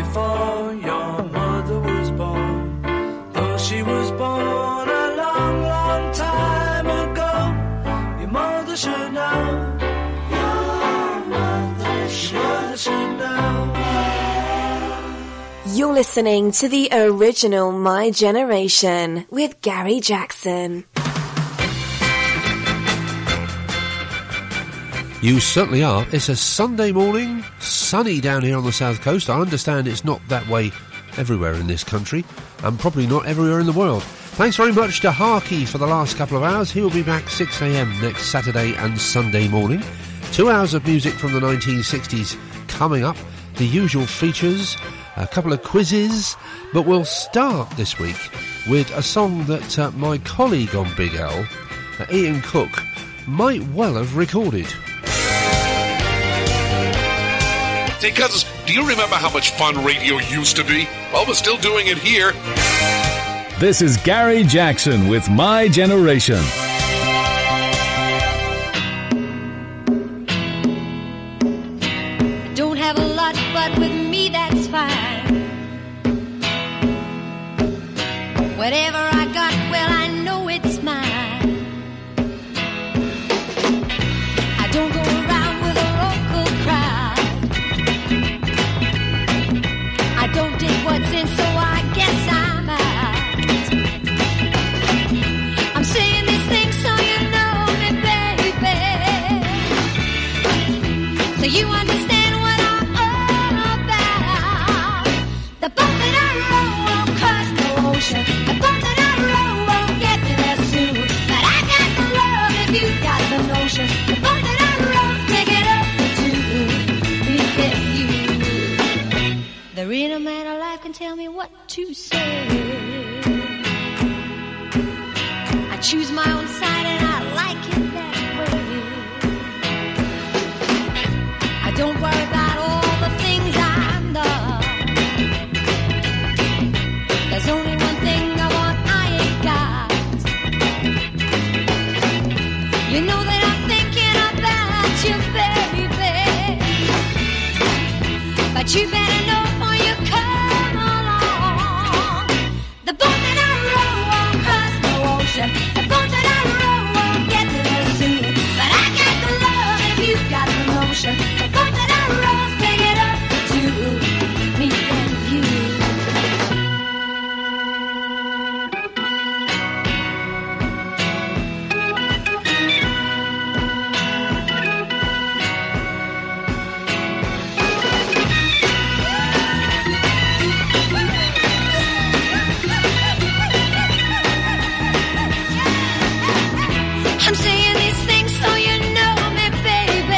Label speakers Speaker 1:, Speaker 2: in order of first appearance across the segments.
Speaker 1: before your mother was born. Though she was born a long, long time ago, your mother should know. Your mother should know.
Speaker 2: You're listening to the original My Generation with Gary Jackson.
Speaker 3: You certainly are. It's a Sunday morning, sunny down here on the south coast. I understand it's not that way everywhere in this country, and probably not everywhere in the world. Thanks very much to Harkey for the last couple of hours. He'll be back 6 a.m. next Saturday and Sunday morning. 2 hours of music from the 1960s coming up. The usual features, a couple of quizzes, but we'll start this week with a song that my colleague on Big L, Ian Cook, might well have recorded.
Speaker 4: Hey, cousins, do you remember how much fun radio used to be? Well, we're still doing it here.
Speaker 5: This is Gary Jackson with My Generation.
Speaker 6: Don't have a lot, but with me that's fine. Whatever I got, well, I know it's mine. I don't go around with a local crowd. I don't dig what's in, so I guess I'm out. I'm saying these things so you know me, baby. So you understand what I'm all about. The boat that I row won't cross the ocean. The boat that I row won't get to there soon. But I got the love if you got the notion. The boat that I row, take it up for two. Me and you. There ain't a man alive can tell me what to say. I choose my own side and I like it that way. I don't worry about all the things I'm not. There's only one thing I want I ain't got. You know that I'm thinking about you, baby. But you better know before you come along. The boat that I row won't cross the ocean. The boat that I row won't get to there soon. But I got the love if you got the notion. The boat that I row, bring it up for two. Me and you. I'm saying these things so you know me, baby.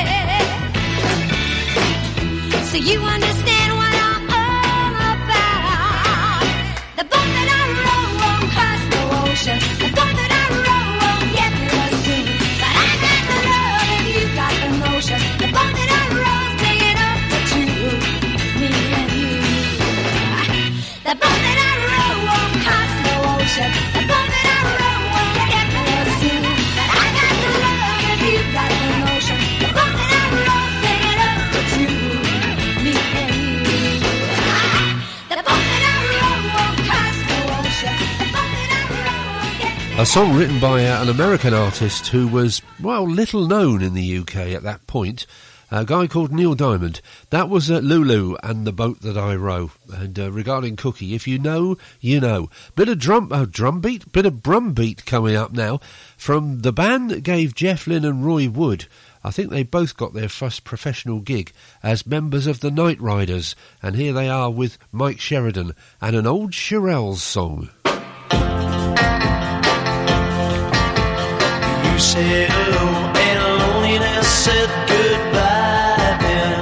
Speaker 6: So you understand what I'm all about. The boat that I row won't cross the ocean. The boat that I row won't get to us soon. But I got the love if you got the notion. The boat that I row, take it up for two. Me and you. The boat that I row won't cross the ocean. The boat that I row won't get to us soon. But I got the love if you got the notion. The boat that I row, take it up for two. Me and you. The boat that I row won't cross the ocean. The boat that I row won't get to
Speaker 3: A song written by an American artist who was, well, little known in the UK at that point. A guy called Neil Diamond. That was Lulu and the Boat That I Row. And regarding Cookie, if you know, you know. Bit of drumbeat, bit of brumbeat coming up now from the band that gave Jeff Lynne and Roy Wood. I think they both got their first professional gig as members of the Night Riders. And here they are with Mike Sheridan and an old Shirelles song.
Speaker 1: You said hello and loneliness said goodbye then.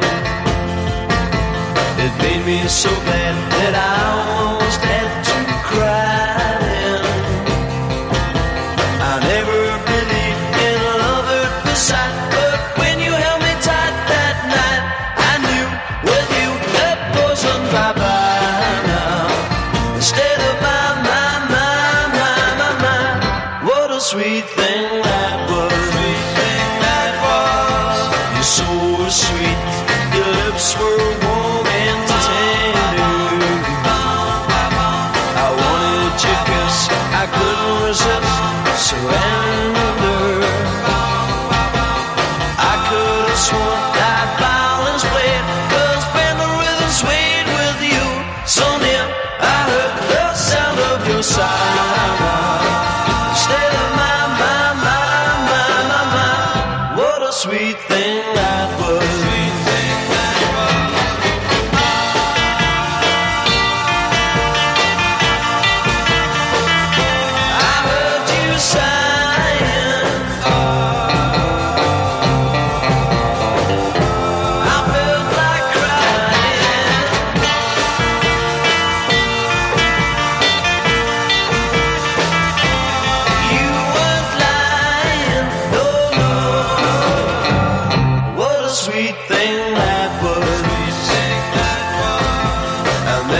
Speaker 1: It made me so glad that I almost had to cry then. I never believed in love at first sight, but when you held me tight that night, I knew with you that poison bye-bye now. Instead of my, what a sweet thing that was. You're so sweet, your lips were warm and tender.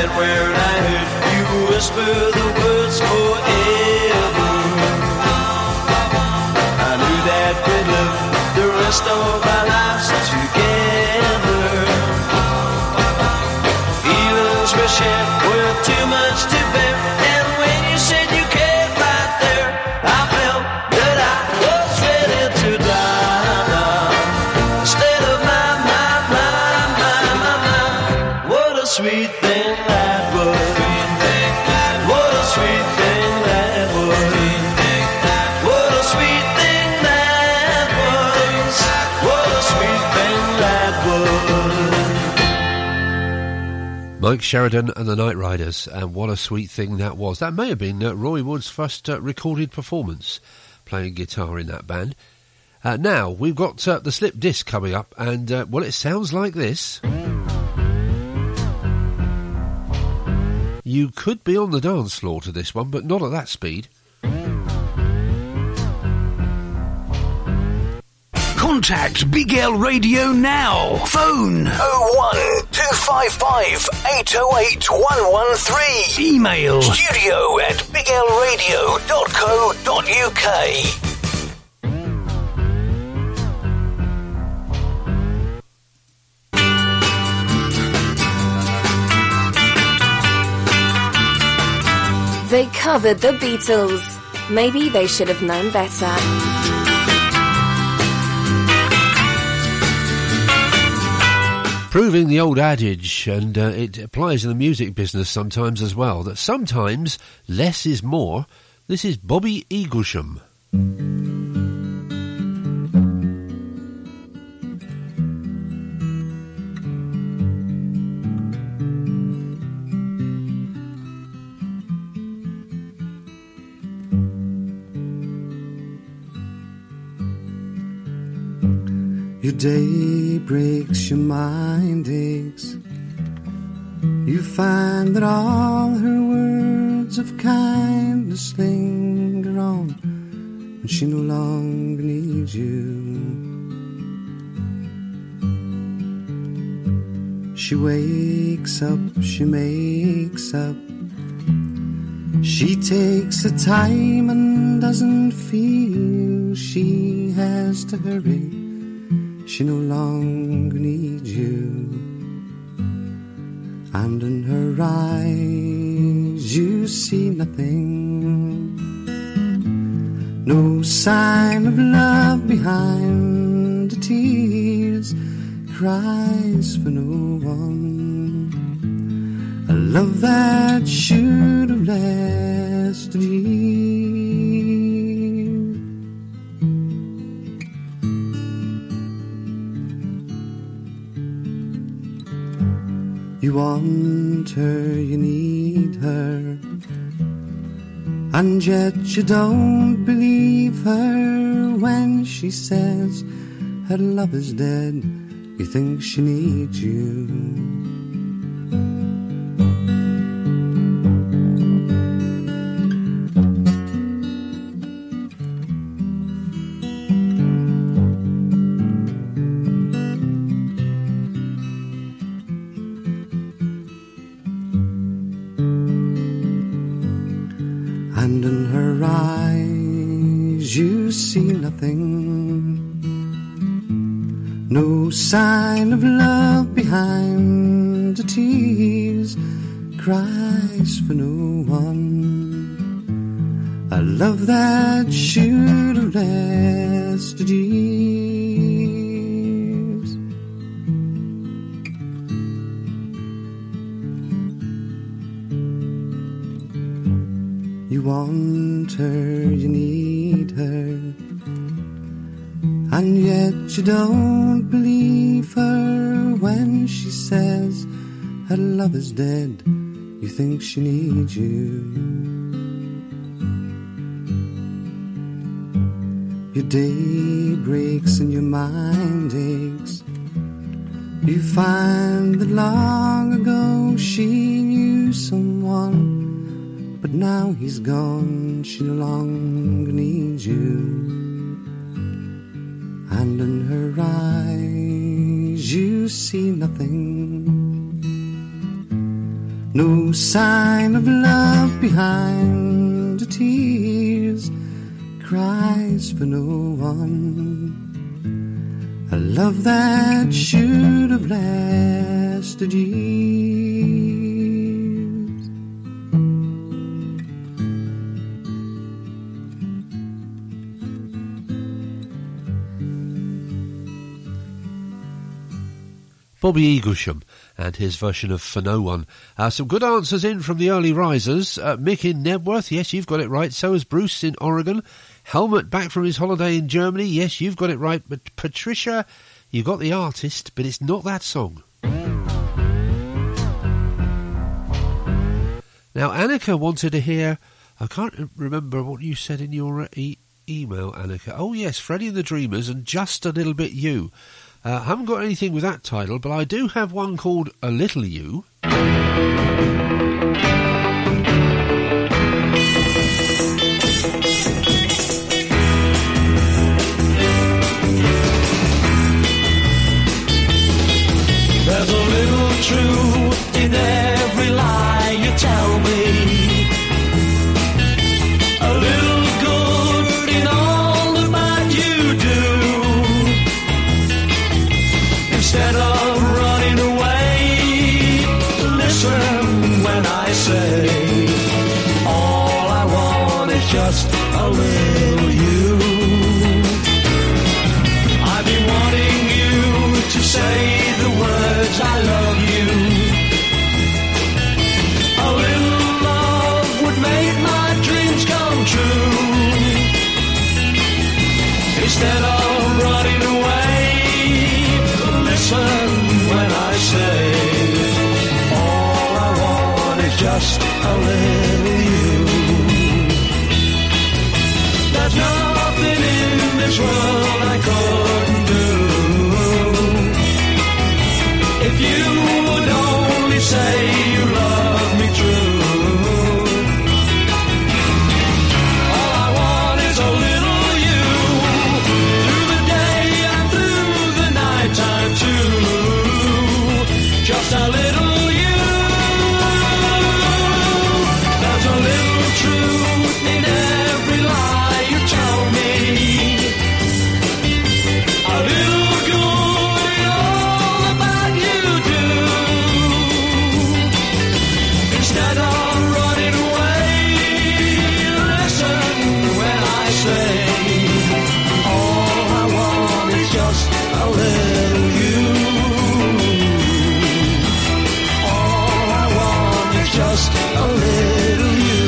Speaker 1: And when I heard you whisper the words forever, I knew that we'd live the rest of our lives together. Feelings we shared were too much to bear, and when you said you cared right there, I felt that I was ready to die. Instead of my, what a sweet thing that was. What a sweet thing that was. What a sweet thing that was. What a sweet thing that was.
Speaker 3: Mike Sheridan and the Night Riders, and what a sweet thing that was. That may have been Roy Wood's first recorded performance, playing guitar in that band. Now, we've got the slip disc coming up, and, well, it sounds like this. You could be on the dance floor to this one, but not at that speed.
Speaker 7: Contact Big L Radio now. Phone 01255 808 113. Email studio@biglradio.co.uk.
Speaker 2: They covered the Beatles. Maybe they should have known better.
Speaker 3: Proving the old adage, and it applies in the music business sometimes as well, that sometimes less is more. This is Bobby Eaglesham.
Speaker 8: Your day breaks, your mind aches. You find that all her words of kindness linger on, and she no longer needs you. She wakes up, she makes up. She takes her time and doesn't feel she has to hurry. She no longer needs you. And in her eyes you see nothing, no sign of love behind the tears, cries for no one, a love that should have lasted years. You want her, you need her, and yet you don't believe her when she says her love is dead. You think she needs you. And in her eyes you see nothing, no sign of love behind the tears, cries for no one, a love that should have lasted years. You want her, you need her, and yet you don't believe her when she says her love is dead. You think she needs you. Your day breaks and your mind aches. You find that long ago she knew someone, but now he's gone, she no longer needs you. And in her eyes you see nothing, No sign of love behind the tears, cries for no one. A love that should have lasted years.
Speaker 3: Bobby Eaglesham and his version of For No One. Some good answers in from the early risers. Mick in Nebworth, yes, you've got it right. So is Bruce in Oregon. Helmut back from his holiday in Germany, yes, you've got it right. But Patricia, you got the artist, but it's not that song. Now, Annika wanted to hear, I can't remember what you said in your email, Annika. Oh, yes, Freddie and the Dreamers and Just a Little Bit You. I haven't got anything with that title, but I do have one called A Little You.
Speaker 1: There's a little truth in every lie you tell me. A little good in all the bad you do. Instead of running away, listen when I say, all I want is just a little you. I've been wanting you to say the words I love you. A little love would make my dreams come true. Instead of running away, listen when I say, all I want is just a little you. There's nothing in this world I couldn't do. If you would only say you love me true. All I want is a little you, through the day and through the night time too. Just a little you. There's a little truth in every lie you tell me. A little good in all the bad you do. Instead of running away, listen when I say, all I want is just a little you. All I want is just a little you.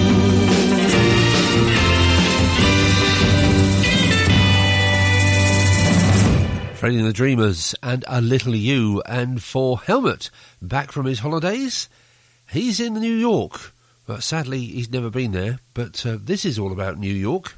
Speaker 3: Freddie and the Dreamers and A Little You. And for Helmut, back from his holidays, he's in New York. But sadly, he's never been there. But this is all about New York.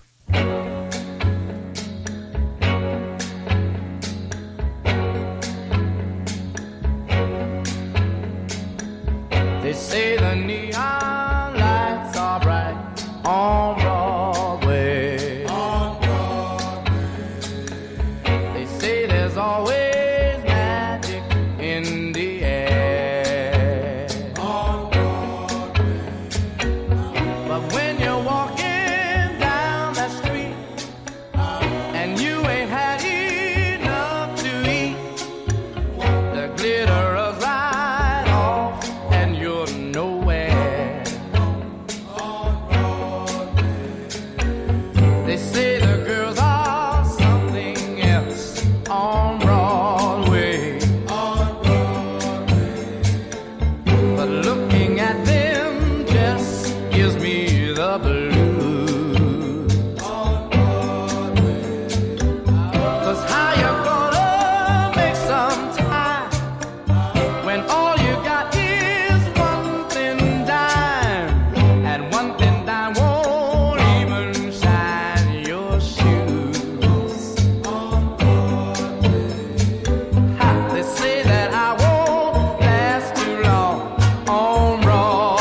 Speaker 9: They say the neon lights are bright on Broadway. On Broadway. They say there's always magic in the air. On Broadway. But when you're walking down that street and you ain't had enough to eat, the glitter is right off and you're nowhere. They say the girls are something else on Broadway. But looking at them just gives me the blues. 'Cause how you gonna make some time when all you got is 1 thin dime, and 1 thin dime won't even shine your shoes. Ha, they say that I won't last too long on Broadway.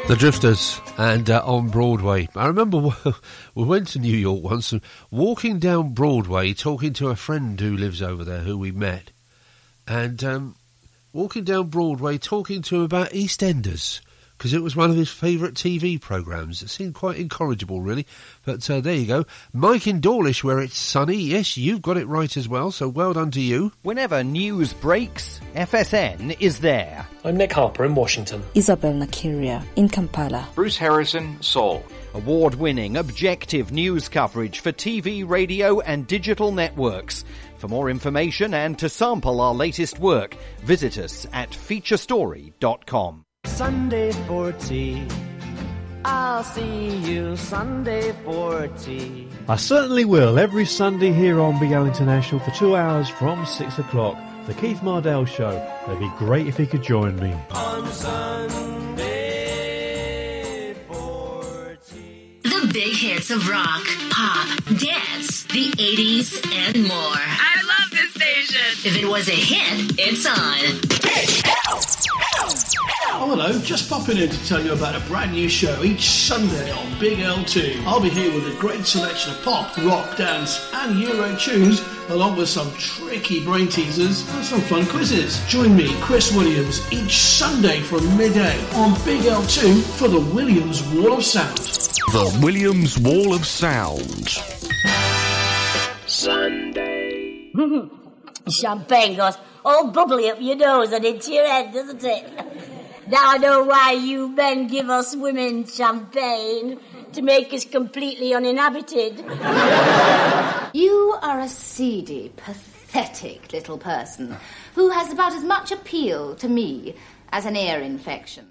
Speaker 3: The Drifters and on Broadway. I remember we went to New York once and walking down Broadway talking to a friend who lives over there who we met, and walking down Broadway talking to him about EastEnders because it was one of his favourite TV programmes. It seemed quite incorrigible, really. But there you go. Mike in Dawlish, where it's sunny. Yes, you've got it right as well, so well done to you.
Speaker 10: Whenever news breaks, FSN is there.
Speaker 11: I'm Nick Harper in Washington.
Speaker 12: Isabel Nakiria in Kampala.
Speaker 13: Bruce Harrison, Seoul.
Speaker 10: Award-winning, objective news coverage for TV, radio and digital networks. For more information and to sample our latest work, visit us at featurestory.com.
Speaker 9: Sunday for tea. I'll see you Sunday for tea.
Speaker 14: I certainly will, every Sunday here on Big L International for 2 hours from 6 o'clock. The Keith Mardell Show. It'd be great if you could join me.
Speaker 9: On Sunday for tea.
Speaker 15: The big hits of rock, pop, dance, the 80s, and more.
Speaker 16: I love this station.
Speaker 15: If it was a hit, it's on.
Speaker 17: Oh, hello, just popping in to tell you about a brand new show each Sunday on Big L2. I'll be here with a great selection of pop, rock, dance and Euro tunes, along with some tricky brain teasers and some fun quizzes. Join me, Chris Williams, each Sunday from midday on Big L2 for the Williams Wall of Sound.
Speaker 7: The Williams Wall of Sound.
Speaker 18: Sunday. Champagne goes all bubbly up your nose and into your head, doesn't it? Now I know why you men give us women champagne, to make us completely uninhabited.
Speaker 19: You are a seedy, pathetic little person who has about as much appeal to me as an ear infection.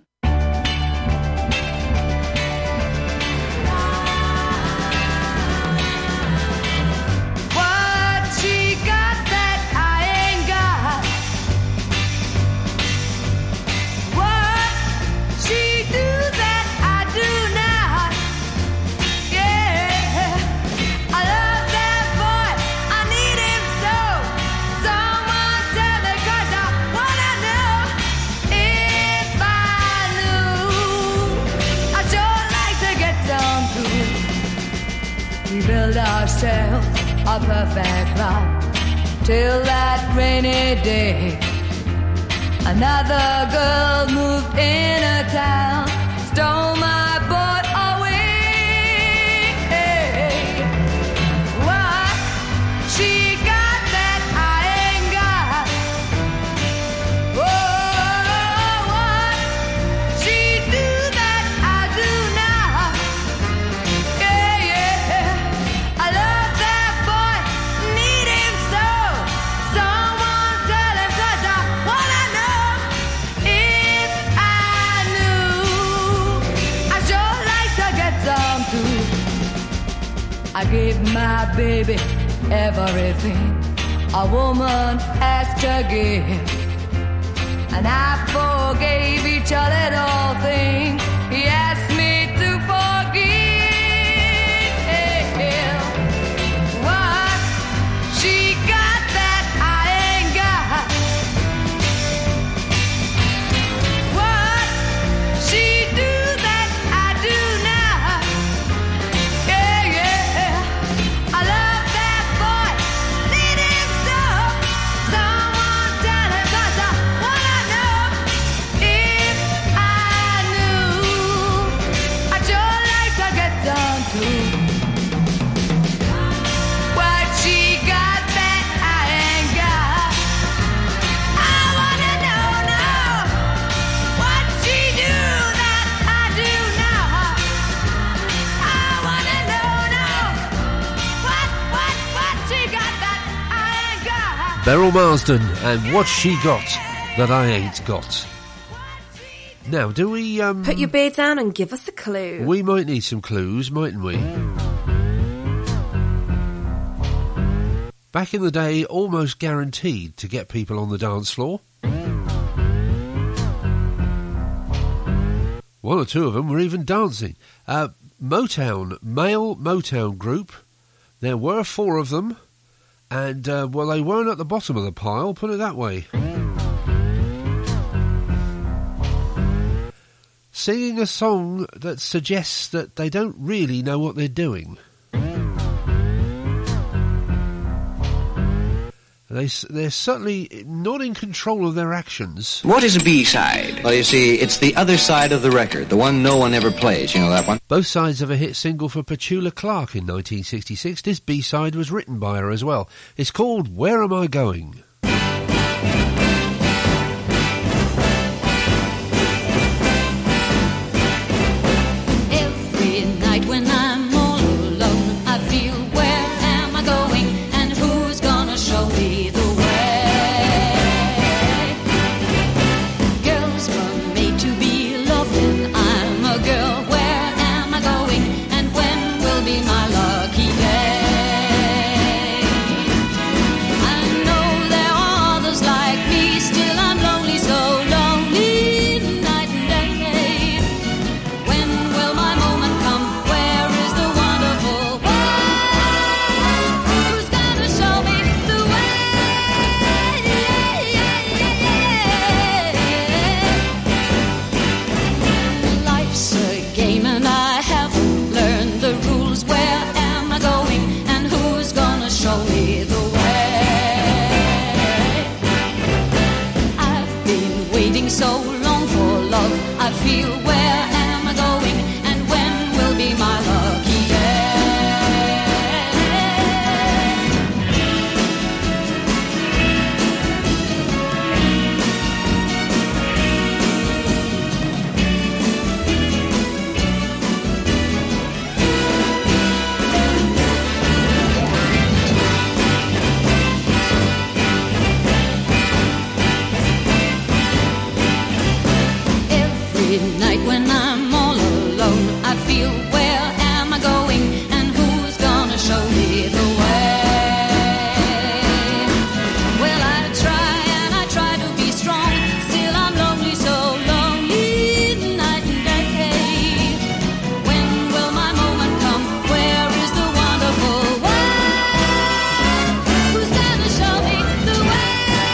Speaker 20: Build ourselves a perfect life till that rainy day. Another girl moved in a town, stole my boy away. What she got that I ain't got? Oh, what she do that I do not? I love that boy, need him so. Someone tell him 'cause I wanna know. If I knew, I sure like to get some too. I gave my baby everything a woman has to give, and I forgave each a little thing he asked me to forgive. What she got that I ain't got? What she do that I do not? I love that boy, need him so. Someone tell him 'cause I wanna know. If I knew, I sure like to get some too. What she got that I ain't got? I wanna know now. What she do that I do not? I wanna know now. What she got that I ain't got?
Speaker 3: Beryl Marsden and What She Got That I Ain't Got. Now, do we...
Speaker 2: Put your beer down and give us a clue.
Speaker 3: We might need some clues, mightn't we? Back in the day, almost guaranteed to get people on the dance floor. One or two of them were even dancing. Motown, male Motown group. There were 4 of them. And, well, they weren't at the bottom of the pile, put it that way. singing a song that suggests that they don't really know what they're doing. They're certainly not in control of their actions.
Speaker 11: What is a B-side? Well, you see, it's the other side of the record, the one no one ever plays. You know that one?
Speaker 3: Both sides of a hit single for Petula Clark in 1966. This B-side was written by her as well. It's called Where Am I Going?
Speaker 13: Every night when I'm all alone, I feel, where am I going, and who's gonna show me the way? Girls were made to be loved, and I'm a girl. Where am I going, and when will be my lucky day? I know there are others like me, still I'm lonely, so lonely night and day. When will my moment come? Where is the wonderful one? Who's gonna show me the way? Life's a game and I haven't learned the rules. Where am I going, and who's gonna show me the way? I've been waiting so long for love. I feel, where am I going, and when will be my lucky day? Every night when I'm all alone, I feel, where am I going, and who's gonna show me the way? Well, I try to be strong, still I'm lonely, so lonely night and day. When will my moment come? Where is the wonderful one? Who's gonna show me the way?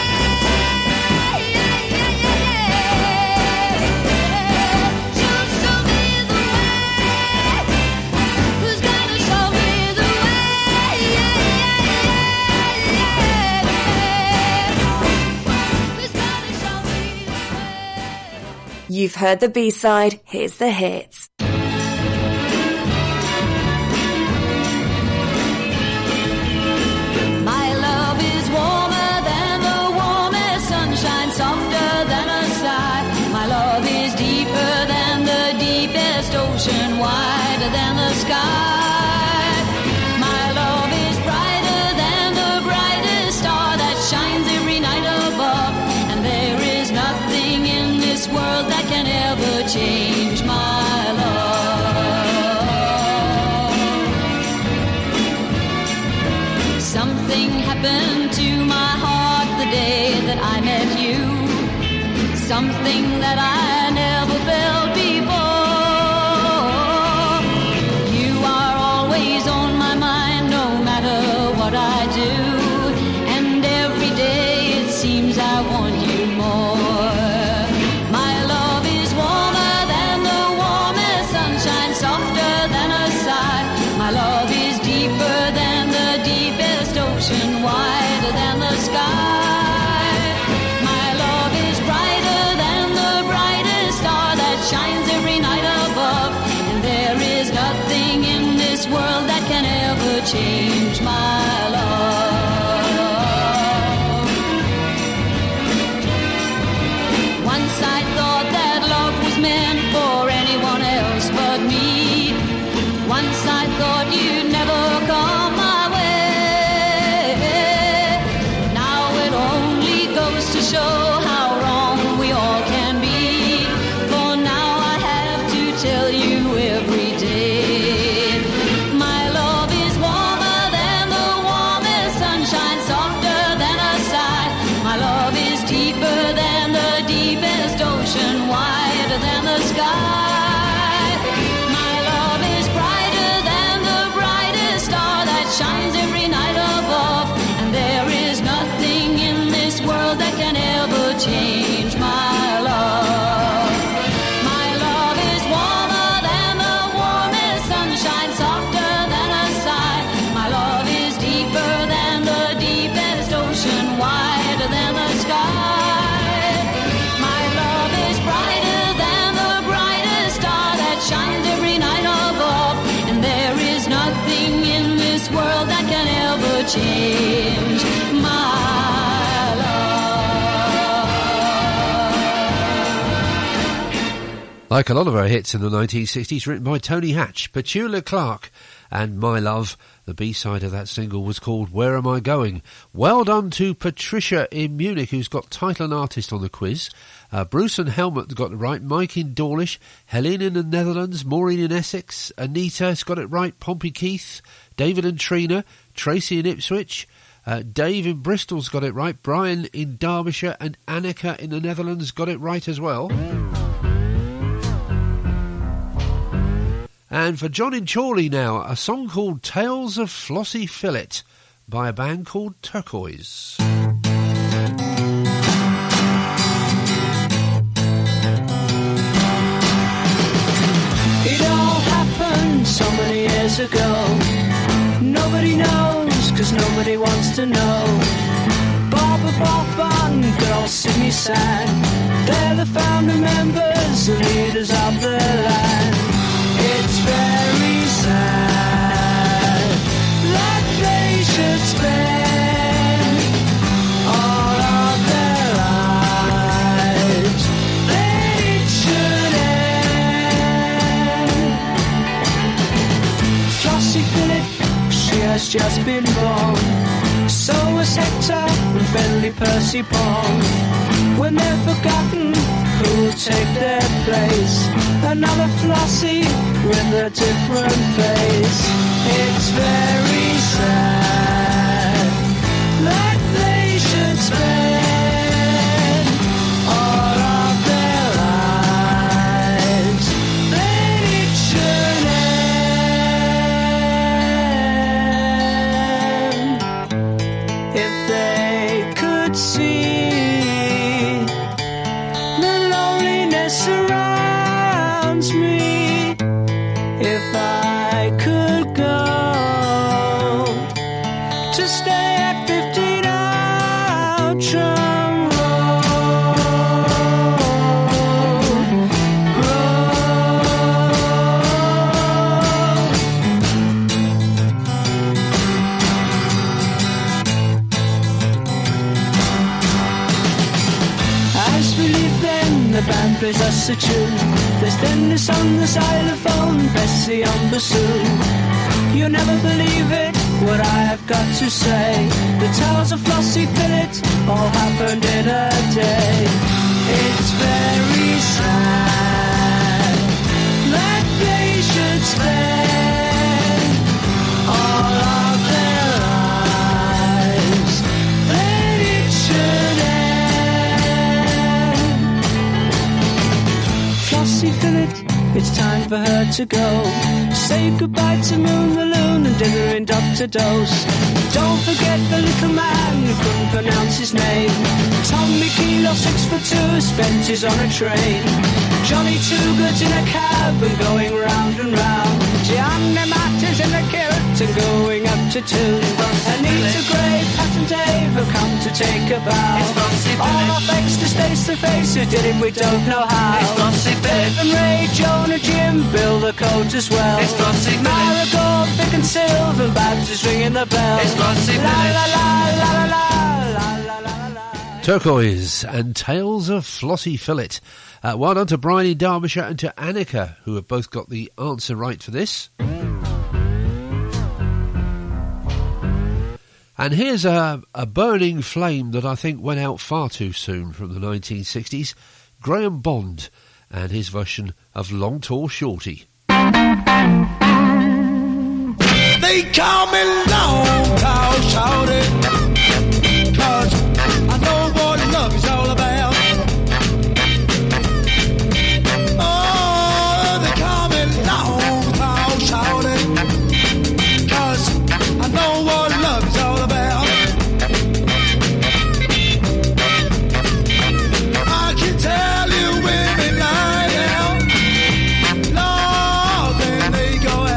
Speaker 13: Who's gonna show me the way? Who's gonna show me the way?
Speaker 2: You've heard the B-side, here's the hits.
Speaker 13: My love is warmer than the warmest sunshine, softer than a sigh. My love is deeper than the deepest ocean, wider than the sky. My love is brighter than the brightest star that shines every night above. And there is nothing in this world that can ever change my love. Something happened to my heart the day that I met you. Something that I never felt before. You are always on my mind, no matter what I do. And every day it seems I want you more. My love is warmer than the warmest sunshine, softer than a sigh. My love is deeper than the deepest ocean, wider than the sky. My love is brighter than the brightest star that shines every night above. And there is nothing in this world that can ever change my love. Once I thought that love was meant for anyone else but me. Once I thought you'd never come my way. Now it only goes to show how wrong we all can be. For now I have to tell you every day. My love is warmer change my love.
Speaker 3: Like a lot of her hits in the 1960s, written by Tony Hatch, Petula Clark, and My Love. The B-side of that single was called Where Am I Going? Well done to Patricia in Munich, who's got title and artist on the quiz. Bruce and Helmut got it right. Mike in Dawlish. Helene in the Netherlands. Maureen in Essex. Anita's got it right. Pompey Keith. David and Trina. Tracy in Ipswich. Dave in Bristol's got it right. Brian in Derbyshire. And Annika in the Netherlands got it right as well. And for John in Chorley now, a song called Tales of Flossie Fillet by a band called Turquoise.
Speaker 9: It all happened so many years ago. Nobody knows, 'cause nobody wants to know. Barbara Bob and good old Sydney sang. They're the founding members and leaders of the land. It's very sad that they should spend all of their lives, that it should end. Flossie Phillip, she has just been born. So was Hector and friendly Percy Pong. When they're forgotten, who'll take their place? Another Flossie with a different face. It's very sad that they should spend all of their lives, that it should end. If they could see the loneliness surrounds me, if I could go to stay at 15 Outram As we leave then, the band plays us a tune. There's Dennis on the xylophone, Bessie on bassoon. You'll never believe it, what I have got to say. The tales of Flossie Fillet all happened in a day. It's very sad that they should spend all of their lives, that it should end. Flossie Fillet, it's time for her to go. Say goodbye to Moon the Loon and dinner in Dr. Dose. Don't forget the little man who couldn't pronounce his name. Tommy Kilo, 6'2", spent his on a train. Johnny Two Goods in a cab and going round and round. Gianni Martins in the carrot and going up to tune. Anita Gray, Pat and Dave have come to take a bow. All our thanks to Stacey Face, who did it we don't know how. Dave and Ray, Joan and Jim, Bill the coat as well. Marigold, Vic and Sylv, and Babs is ringing the bell. La la la la la la la la la la.
Speaker 3: Turquoise and Tales of Flossie Fillet. Well done to Brian in Derbyshire and to Annika, who have both got the answer right for this. And here's a burning flame that I think went out far too soon from the 1960s. Graham Bond and his version of Long Tall Shorty.
Speaker 9: They call me Long Tall Shorty, 'cause I know what love is all about. Oh, they call me Long Tall Shorty, 'cause I know what love is all about. I can tell you women lie down, Lord, then they go out.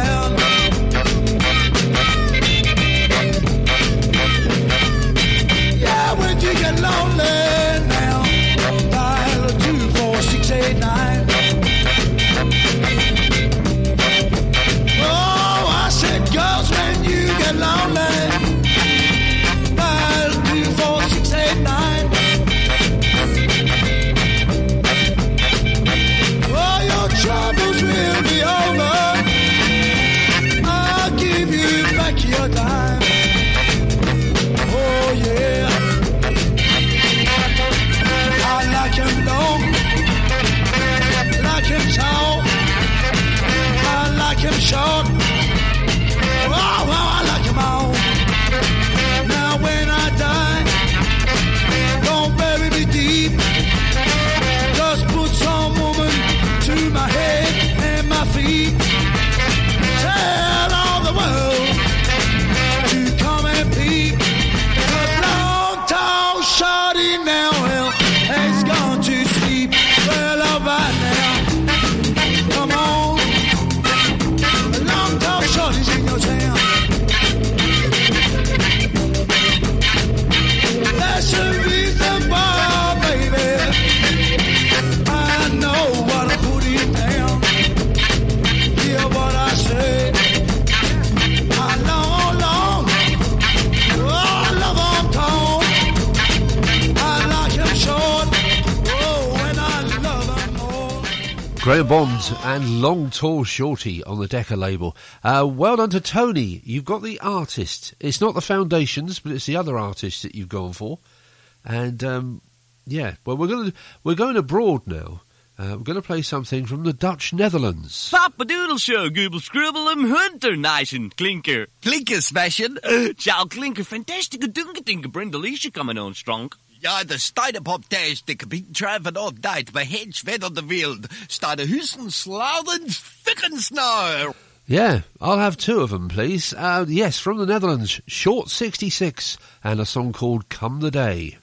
Speaker 3: Graham Bond and Long Tall Shorty on the Decca label. Well done to Tony. You've got the artist. It's not the Foundations, but it's the other artist that you've gone for. And yeah, well, we're going abroad now. We're going to play something from the Dutch Netherlands.
Speaker 21: Papa Doodle Show, Goebel Scribble Hunter Nation, Klinker. Klinker Smashin'. Ciao Klinker, fantastische Dunketinke, Brindeliesje coming on strong.
Speaker 22: Ja, de Steinerpop thuis, de gebied treffen all night, maar hens verder de wereld. Sta de hussen slauden, fikken snarl.
Speaker 3: Yeah, I'll have two of them, please. Yes, from the Netherlands, Short 66, and a song called Come the Day.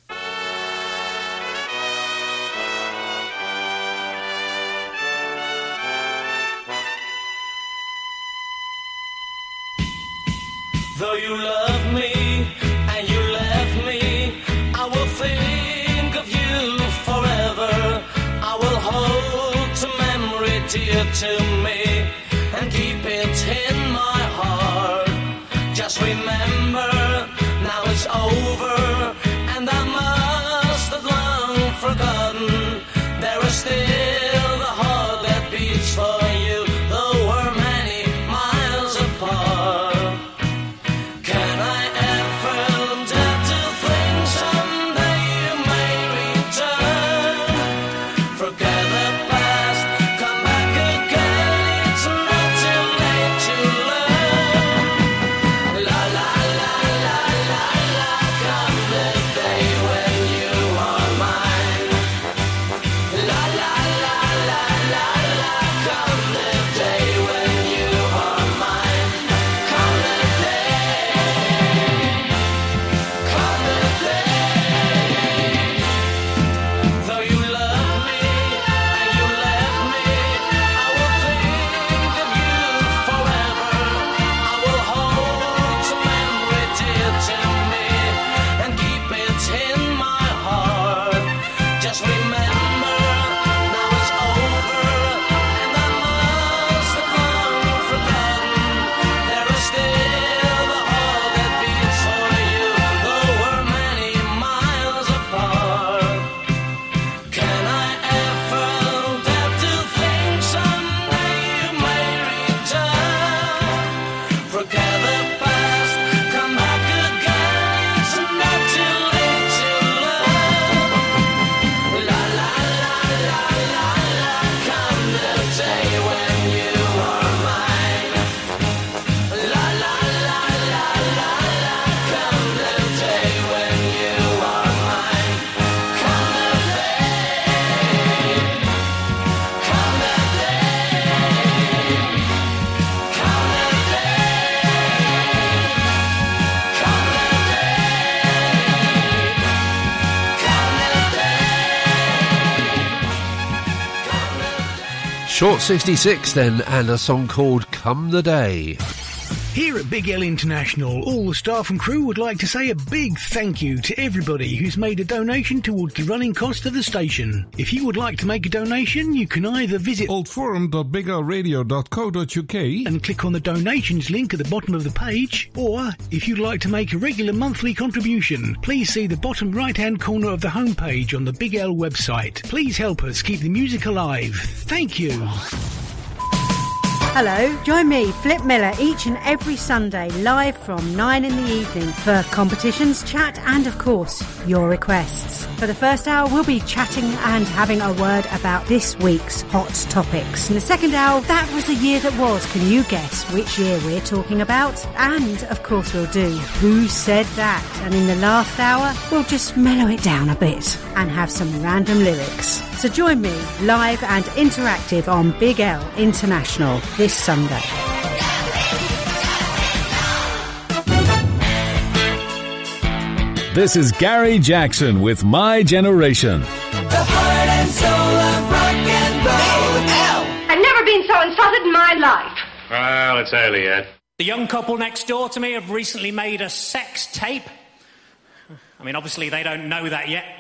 Speaker 1: Though you love me and you left me, I will think of you forever. I will hold to memory dear to me and keep it in my heart. Just remember, now it's over and I must have long forgotten. There is still the heart that beats for you, though we're many miles apart.
Speaker 3: Short 66 then, and a song called Come the Day.
Speaker 23: Here at Big L International, all the staff and crew would like to say a big thank you to everybody who's made a donation towards the running cost of the station. If you would like to make a donation, you can either visit
Speaker 24: oldforum.biglradio.co.uk
Speaker 23: and click on the donations link at the bottom of the page, or if you'd like to make a regular monthly contribution, please see the bottom right-hand corner of the homepage on the Big L website. Please help us keep the music alive. Thank you.
Speaker 25: Hello, join me, Flip Miller, each and every Sunday, live from 9 in the evening for competitions, chat and, of course, your requests. For the first hour, we'll be chatting and having a word about this week's hot topics. In the second hour, that was the year that was. Can you guess which year we're talking about? And, of course, we'll do Who Said That? And in the last hour, we'll just mellow it down a bit and have some random lyrics. So join me, live and interactive on Big L International this Sunday.
Speaker 5: This is Gary Jackson with My Generation.
Speaker 1: The heart and soul of rock and roll.
Speaker 26: I've never been so insulted in my life.
Speaker 27: Well, it's early yet.
Speaker 28: The young couple next door to me have recently made a sex tape. I mean, obviously they don't know that yet.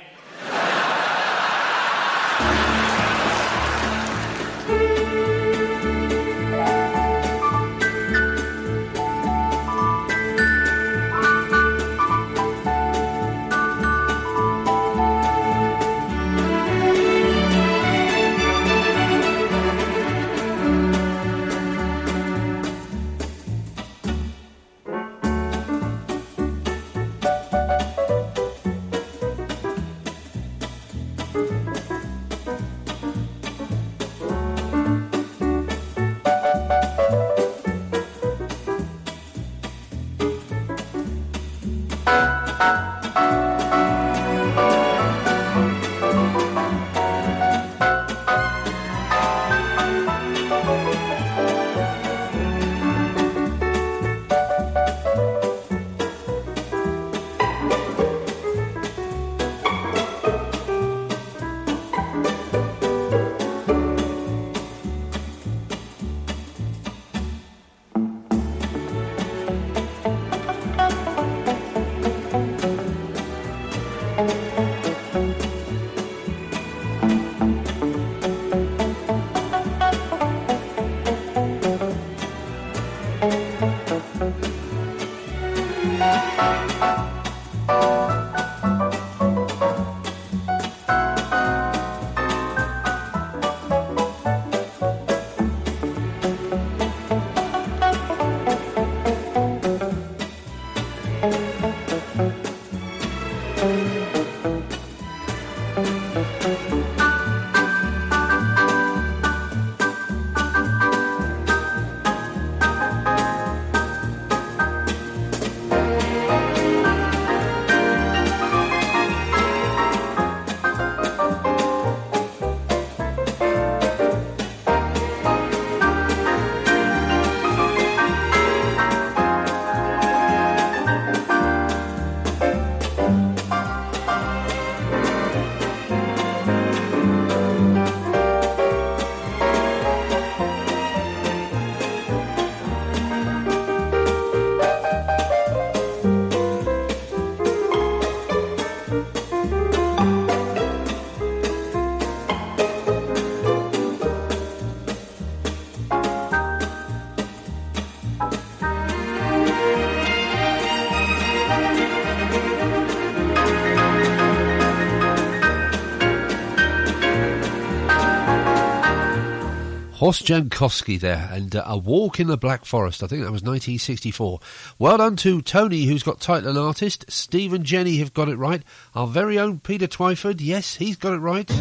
Speaker 3: Horst Jankowski there, and A Walk in the Black Forest. I think that was 1964. Well done to Tony, who's got title and artist. Steve and Jenny have got it right. Our very own Peter Twyford, yes, he's got it right.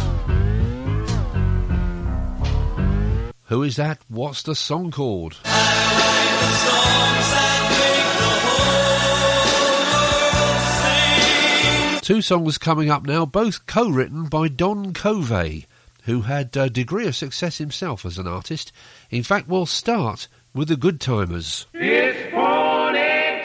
Speaker 3: Who is that? What's the song called? Two songs coming up now, both co-written by Don Covey, who had a degree of success himself as an artist. In fact, we'll start with the Good Timers.
Speaker 9: It's morning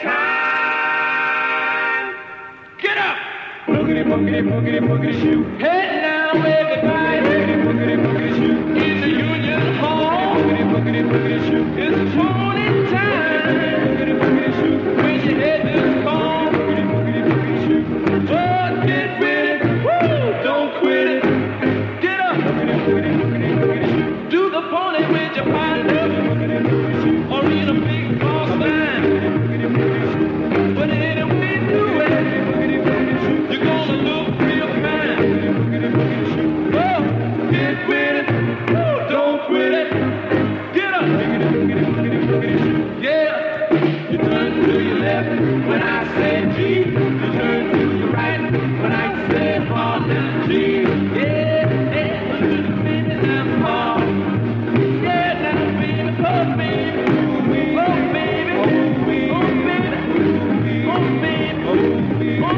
Speaker 9: time. Get up. Boogity, boogity, boogity, boogity, shoot. Hey now, everybody. Boogity, boogity, boogity, shoot. In the Union Hall. Boogity, boogity, boogity, shoot. It's morning time. Boogity, boogity, shoot. When you head to the phone. Boogity, boogity, boogity, shoot. Oh, get with it. Woo! Don't quit it. Get up. Boogity, boogity, boogity, boogity, shoot. Do the pony with your partner. Boogity, boogity, shoot. Or in a big boss line. Boogity, boogity, shoot. But anyway, do it. Boogity, boogity, shoot. You're gonna look real fine. Boogity, boogity, shoot. Oh, get with it. Woo! Don't quit it. Get up. Boogity, boogity, boogity, boogity, shoot. Yeah. You turn to your left when I say G. You turn to your right when I say Paul and G. Yeah, yeah, under the finish and Paul. Yeah, now baby, oh baby, oh baby, oh baby, oh baby, oh baby, oh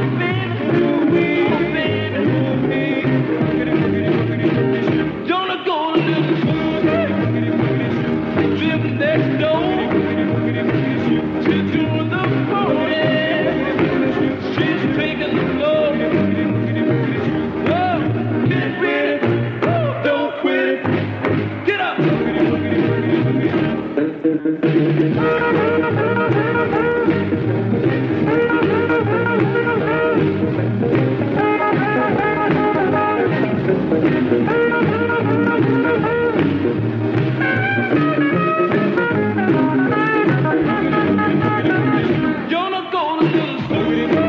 Speaker 9: baby. Gonna go to the school, live next door. She's doing the party. She's taking the floor. Oh, get with it. Don't quit it. Get up. Gonna go to the school.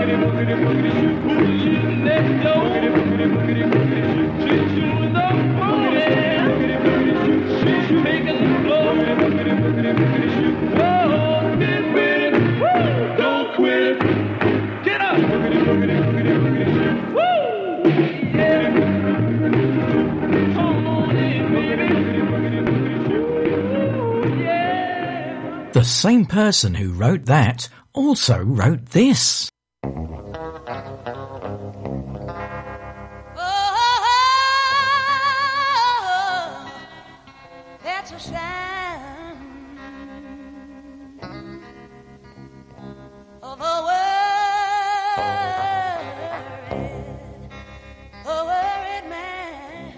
Speaker 9: She's next door. She's doing the party. She's taking the floor. Oh, get with it. Don't quit it. Get up. Woo! Yeah. Come on in, baby. Yeah.
Speaker 4: The same person who wrote that also wrote this.
Speaker 20: That's a sound of a worried man.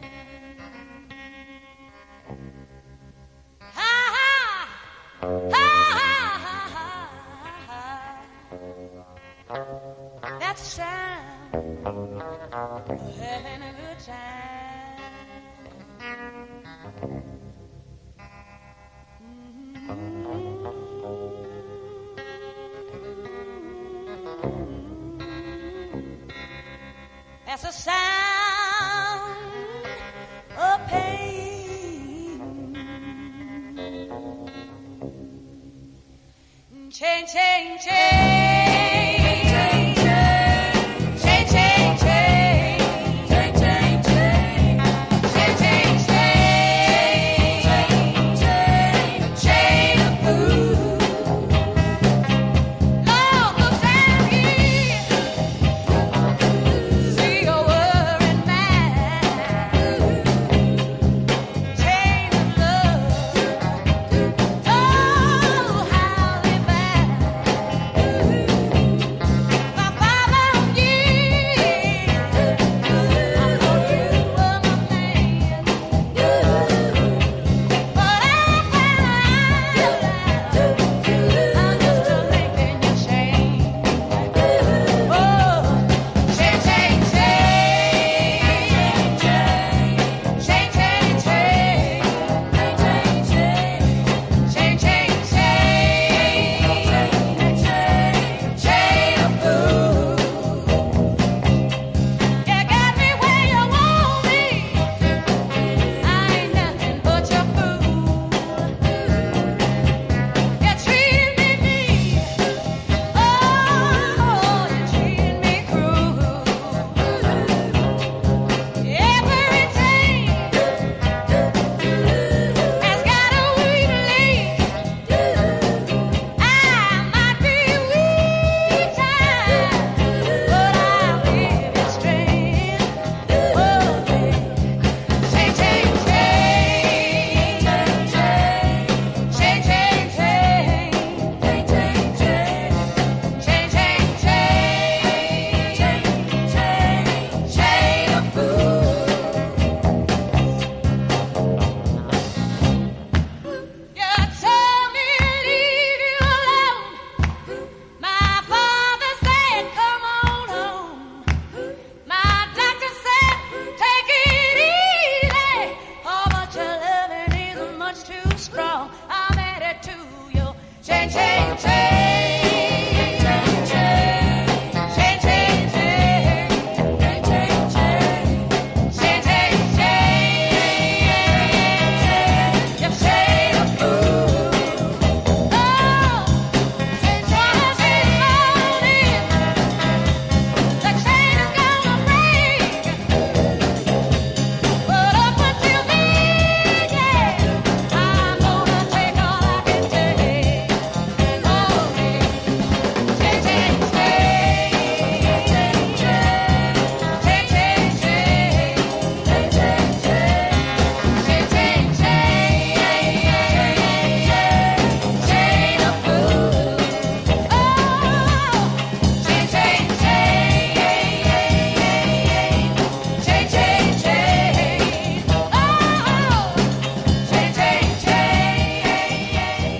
Speaker 20: Ha ha, ha ha ha ha. That's a sound of having a good time. That's a sound of pain. Chain, chain, chain. Ooh.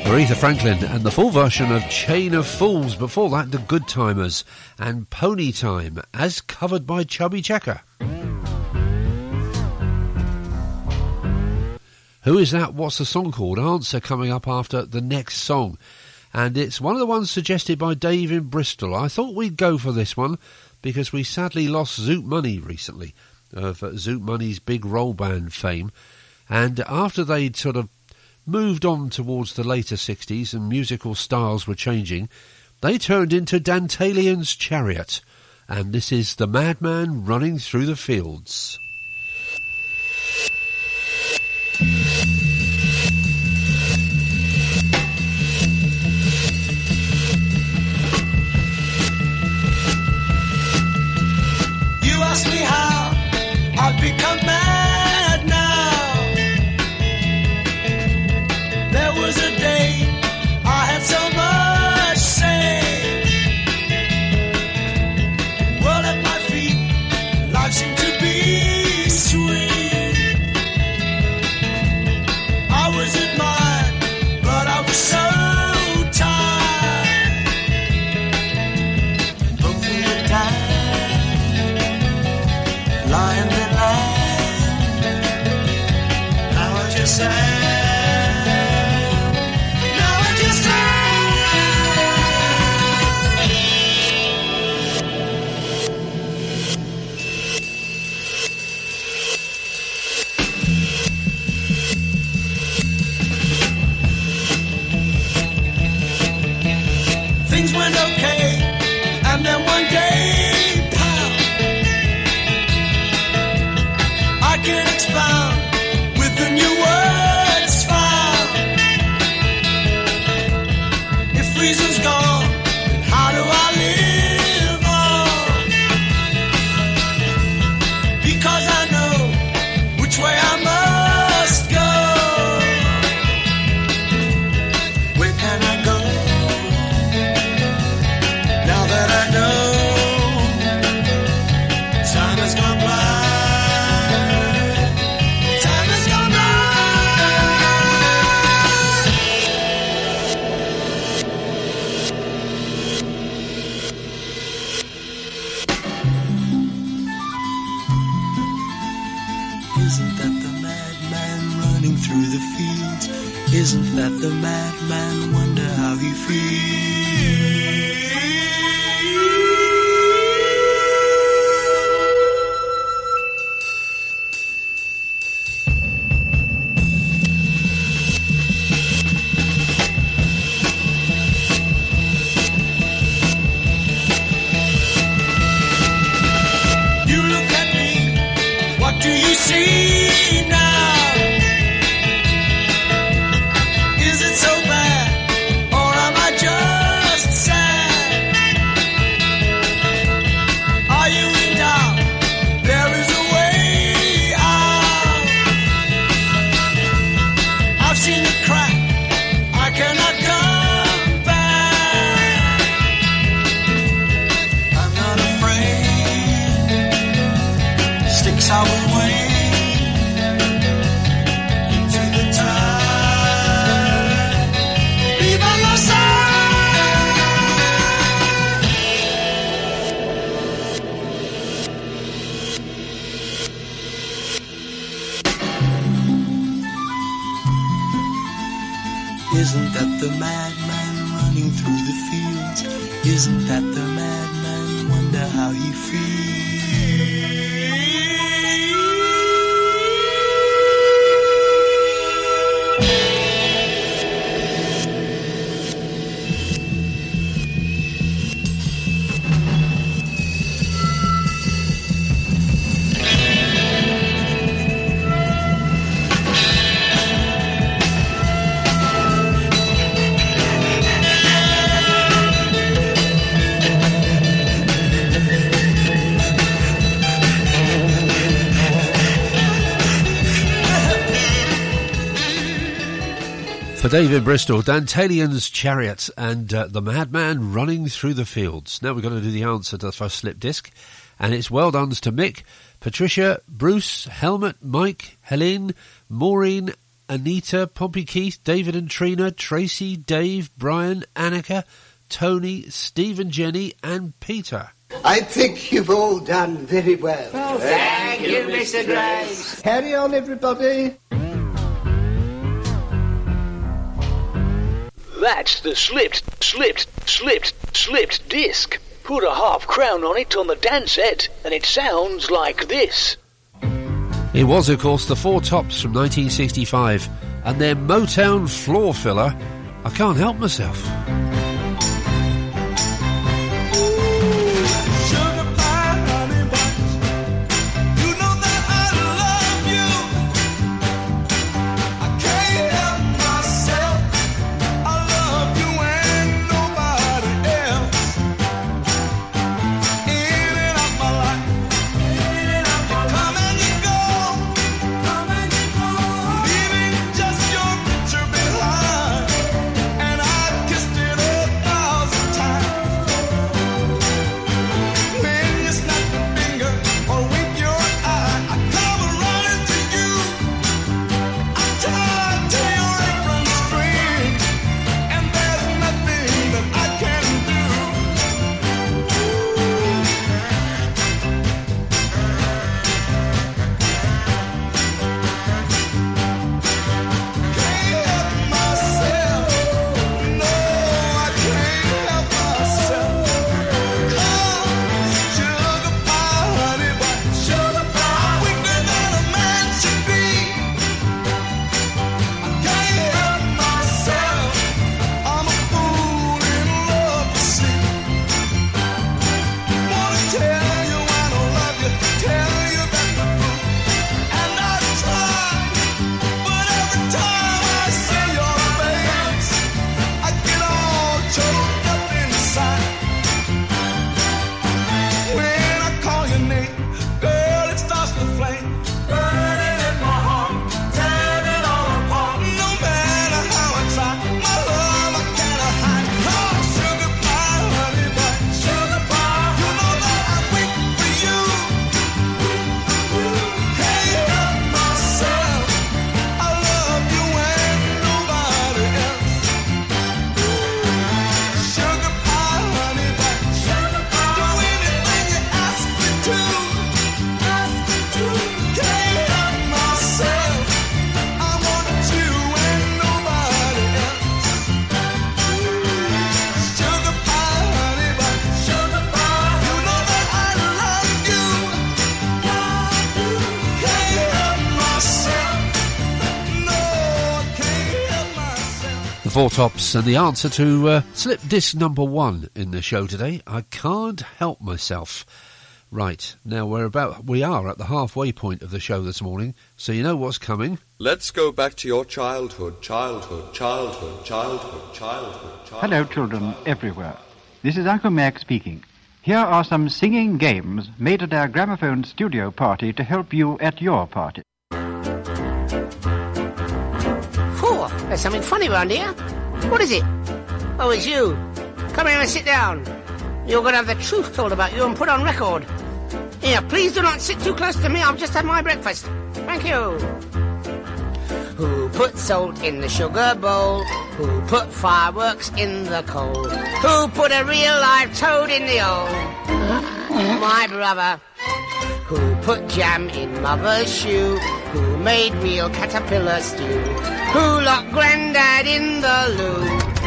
Speaker 3: Aretha Franklin and the full version of Chain of Fools. Before that, the Good Timers and Pony Time, as covered by Chubby Checker. Who is that? What's the song called? Answer coming up after the next song. And it's one of the ones suggested by Dave in Bristol. I thought we'd go for this one because we sadly lost Zoot Money recently, of Zoot Money's big roll band fame. And after they'd sort of moved on towards the later 60s and musical styles were changing, they turned into Dantalian's Chariot. And this is The Madman Running Through the Fields.
Speaker 1: You ask me how I've become mad now. There was a day I had so much say. World at my feet, life seemed to be sweet. I was admired, but I was so tired. Both in the time, lying in land. Now I just say. Things went okay, and then one day, pow, I can expound with the new words found. If reason's gone, then how do I live on? Because I know which way I must go. Where can I go? Now that I know, time has gone by. Time has gone by. Isn't that the madman running through the fields? Isn't that the madman? Wonder how he feels. You look at me, what do you see now? Is it so bad, or am I just sad? Are you in doubt? There is a way out. I've seen the crack, I cannot come back. I'm not afraid. Sticks I will wait into the tide. Be by your side. Isn't that the madman running through the fields? Isn't that the madman? Wonder how he feels.
Speaker 3: For David Bristol, Dantalian's Chariot and The Madman Running Through the Fields. Now we've got to do the answer to the first slip disc, and it's well done's to Mick, Patricia, Bruce, Helmut, Mike, Helene, Maureen, Anita, Pompey Keith, David and Trina, Tracy, Dave, Brian, Annika, Tony, Steve and Jenny, and Peter.
Speaker 6: I think you've all done very well.
Speaker 8: Oh, thank you, Mr. Grace.
Speaker 6: Carry on, everybody.
Speaker 10: That's the slipped disc. Put a half crown on it on the dance set, and it sounds like this.
Speaker 3: It was, of course, the Four Tops from 1965, and their Motown floor filler, I Can't Help Myself. Four Tops, and the answer to slip disc number 1 in the show today, I Can't Help Myself. Right, now we are at the halfway point of the show this morning, so you know what's coming.
Speaker 12: Let's go back to your childhood.
Speaker 14: Hello, children everywhere. This is Uncle Mac speaking. Here are some singing games made at our gramophone studio party to help you at your party.
Speaker 15: There's something funny around here. What is it? Oh, it's you. Come here and sit down. You're going to have the truth told about you and put on record. Here, please do not sit too close to me. I've just had my breakfast. Thank you. Who put salt in the sugar bowl? Who put fireworks in the coal? Who put a real live toad in the hole? My brother. Who put jam in mother's shoe? Who made real caterpillar stew? Who locked Grandad in the loo?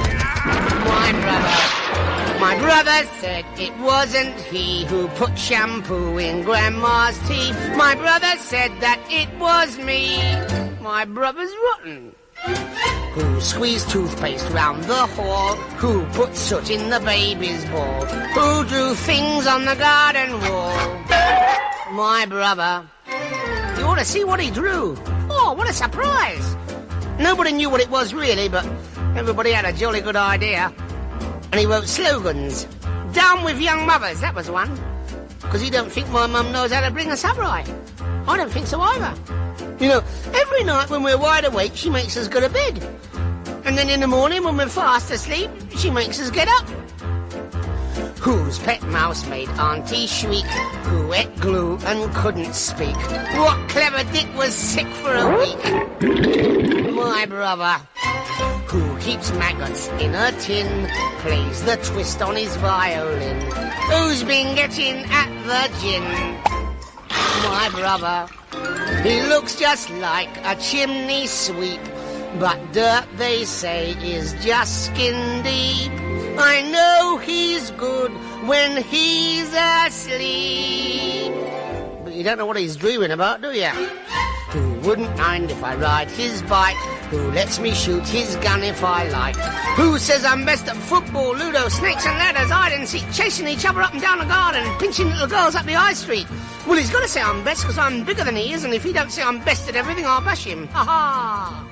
Speaker 15: My brother said it wasn't he who put shampoo in Grandma's tea. My brother said that it was me. My brother's rotten. Who squeezed toothpaste round the hall? Who put soot in the baby's ball? Who drew things on the garden wall? My brother. You ought to see what he drew. Oh, what a surprise. Nobody knew what it was really, but everybody had a jolly good idea. And he wrote slogans. Down with young mothers, that was one. Because he don't think my mum knows how to bring us up right. I don't think so either. You know, every night when we're wide awake, she makes us go to bed. And then in the morning when we're fast asleep, she makes us get up. Whose pet mouse made Auntie shriek? Who ate glue and couldn't speak? What clever dick was sick for a week? My brother. Who keeps maggots in a tin? Plays the twist on his violin. Who's been getting at the gin? My brother. He looks just like a chimney sweep, but dirt, they say, is just skin deep. I know he's good when he's asleep, but you don't know what he's dreaming about, do you? Who wouldn't mind if I ride his bike? Who lets me shoot his gun if I like? Who says I'm best at football, ludo, snakes and ladders, hide and seek, chasing each other up and down the garden, pinching little girls up the high street? Well, he's got to say I'm best because I'm bigger than he is, and if he don't say I'm best at everything, I'll bash him. Ha ha!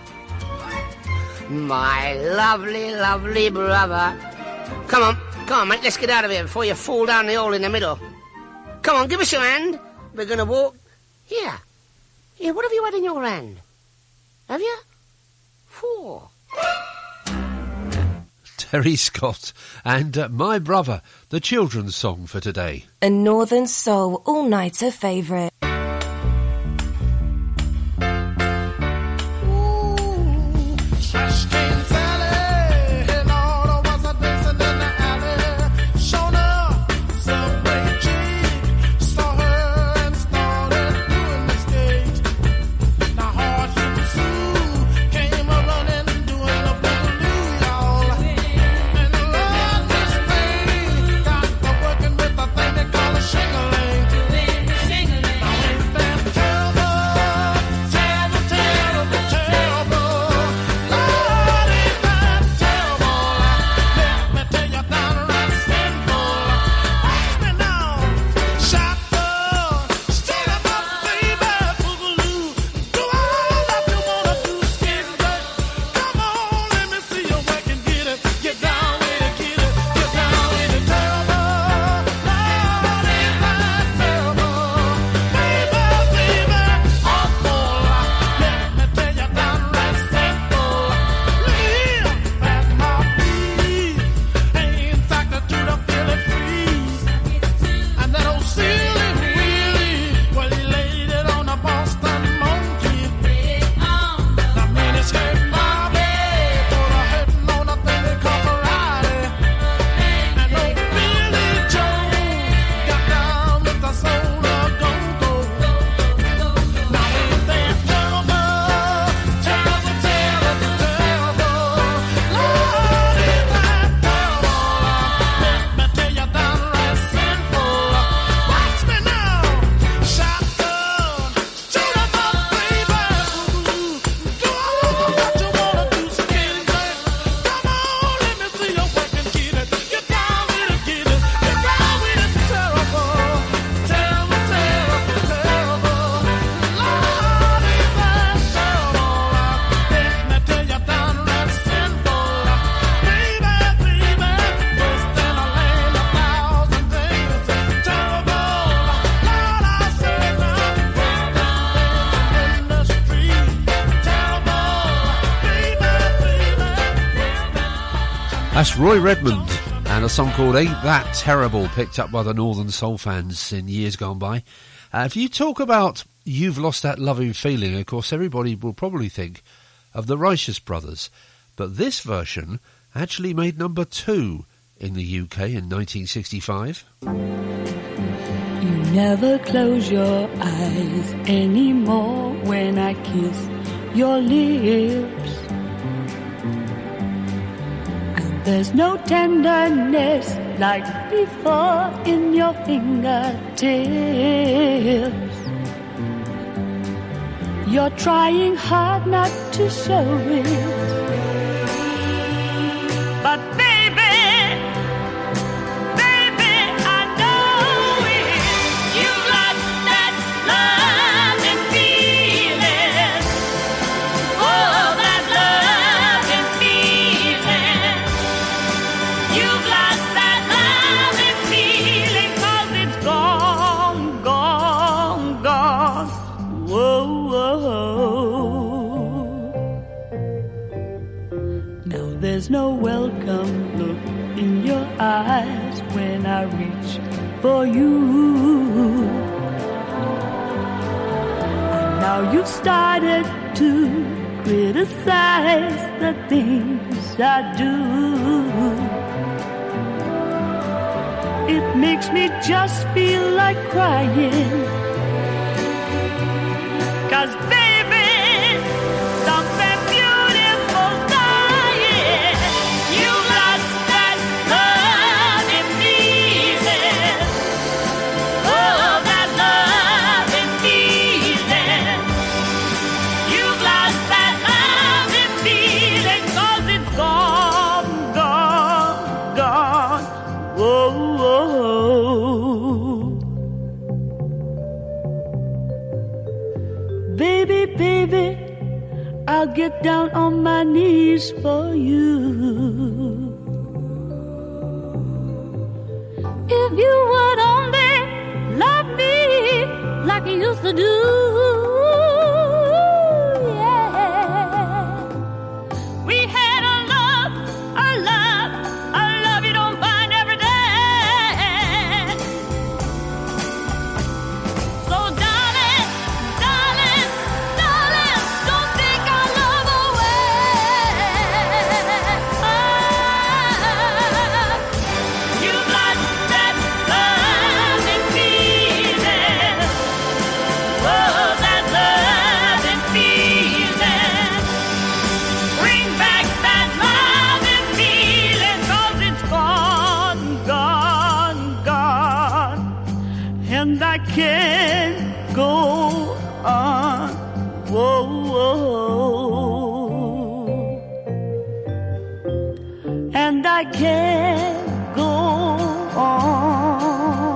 Speaker 15: My lovely, lovely brother. Come on, mate, let's get out of here before you fall down the hole in the middle. Come on, give us your hand. We're going to walk. Here, what have you had in your hand? Have you? 4.
Speaker 3: Terry Scott and My Brother, the children's song for today.
Speaker 2: A Northern Soul all-nighter favourite.
Speaker 3: That's Roy Redmond and a song called Ain't That Terrible, picked up by the Northern Soul fans in years gone by. If you talk about You've Lost That Loving Feeling, of course everybody will probably think of the Righteous Brothers, but this version actually made number 2 in the UK in 1965.
Speaker 7: You never close your eyes anymore when I kiss your lips. And there's no tenderness like before in your fingertips. You're trying hard not to show it, but baby, I know it. You've lost that love and feeling. Oh, that love and feeling. You've lost that love and feeling, 'cause it's gone, gone, gone. Whoa, whoa. no welcome look in your eyes when I reach for you. And now you've started to criticize the things I do. It makes me just feel like crying. 'Cause baby, something beautiful's dying. You lost that love and feeling. Oh, that love and feeling. You've lost that love and feeling, 'cause it's gone, gone, gone. Whoa, whoa. Baby, baby, I'll get down on my knees for you. If you would only love me like you used to do, yeah. We had a love you don't find every day. So darling, darling, darling, don't take our love away. You've lost that love and feeling. Oh, that love and feeling. Bring back that love and feeling, 'cause it's gone, gone, gone. And I can't go on. Whoa, whoa. And I can't go on.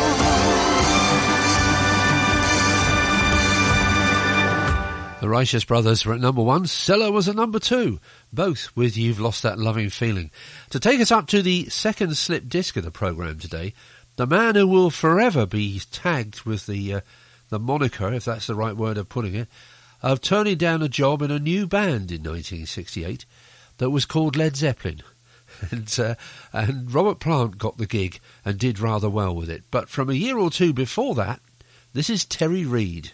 Speaker 3: The Righteous Brothers were at number 1. Cilla was at number 2. Both with You've Lost That Loving Feeling. To take us up to the second slip disc of the programme today, the man who will forever be tagged with the moniker, if that's the right word of putting it, of turning down a job in a new band in 1968 that was called Led Zeppelin. And Robert Plant got the gig and did rather well with it. But from a year or two before that, this is Terry Reid.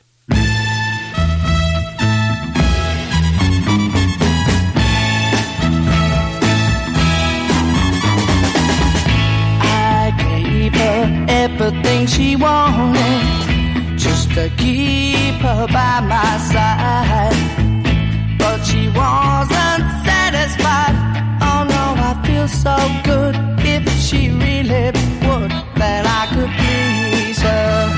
Speaker 1: I gave her everything she wanted, just to keep her by my side. But she wasn't satisfied. Oh no, I feel so good. If she really would, then I could please her.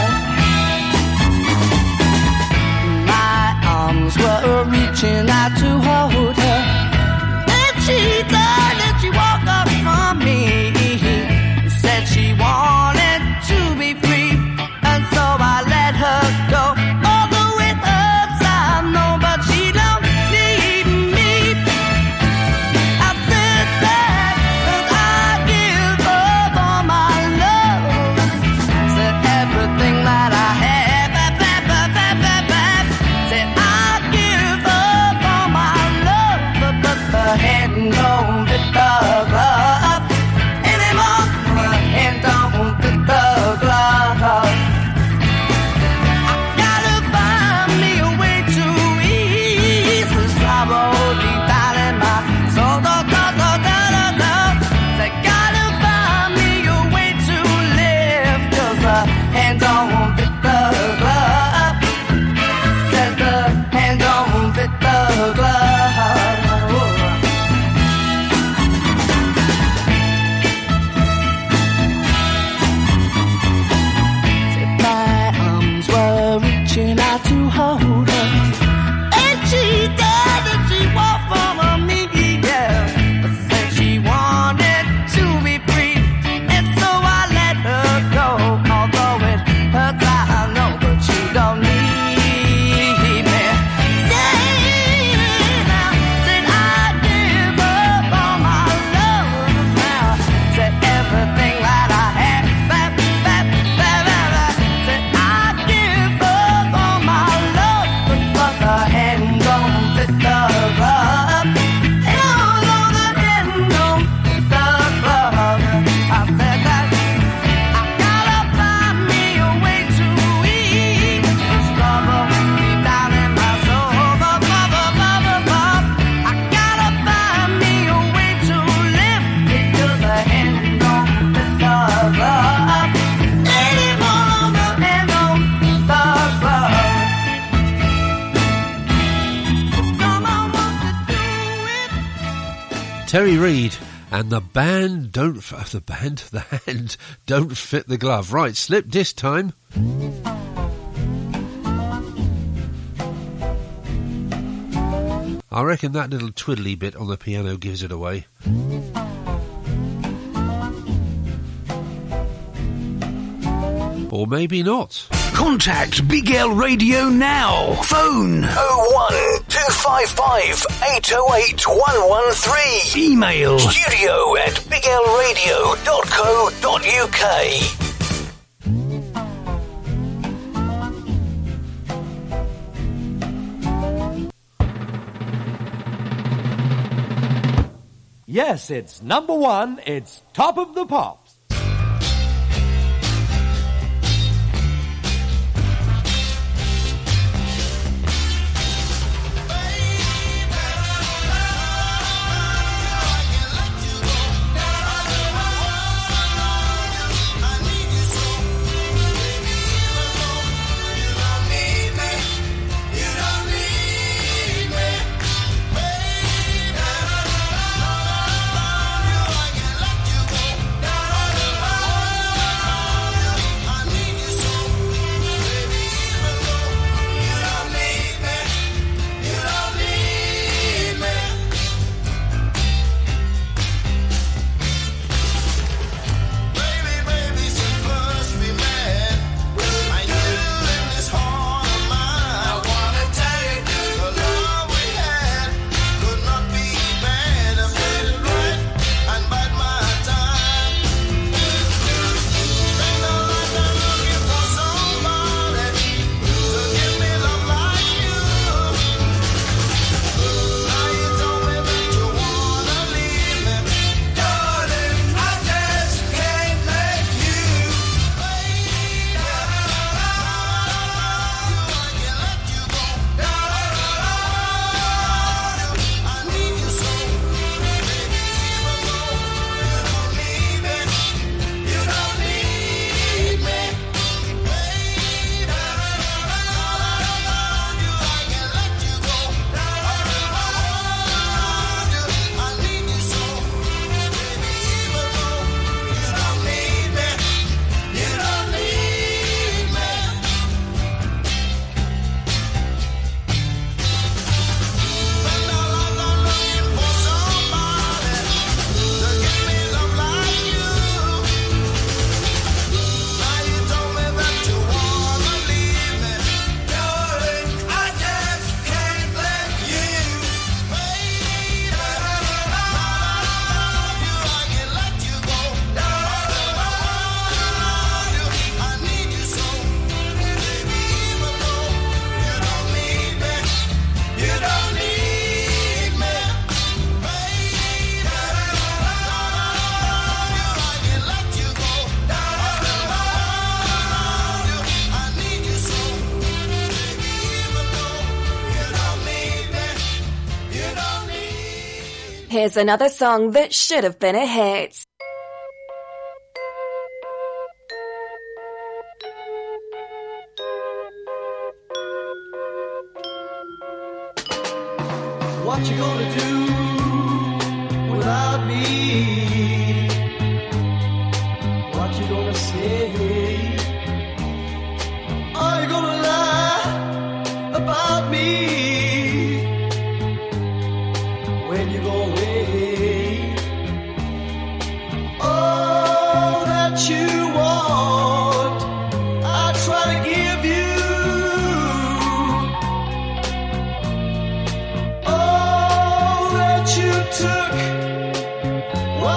Speaker 1: My arms were reaching out to hold her. Then she turned and she walked up from me. Said she wanted to be free, and so I let her go. Although with her time, no, but she don't need me. I said that, and I give up all my love. Said everything that I have, said I give up all my love, but the hand don't fit the glove anymore. And don't fit the glove. I gotta find me a way to ease the sorrow deep down in my soul. I gotta find me a way to live, 'cause the hand don't fit the glove. Said the hand don't fit the glove.
Speaker 3: Terry Reid and the hand don't fit the glove. Right, slip disc time. I reckon that little twiddly bit on the piano gives it away. Or maybe not.
Speaker 23: Contact Big L Radio now. Phone
Speaker 11: 01255 808 113.
Speaker 23: Email
Speaker 11: studio@biglradio.co.uk.
Speaker 13: Yes, it's number one. It's Top of the Pops.
Speaker 2: Here's another song that should have been a hit.
Speaker 1: What you gonna do without me? What you gonna say? Are you gonna lie about me when you go away? All that you want, I try to give you. All that you took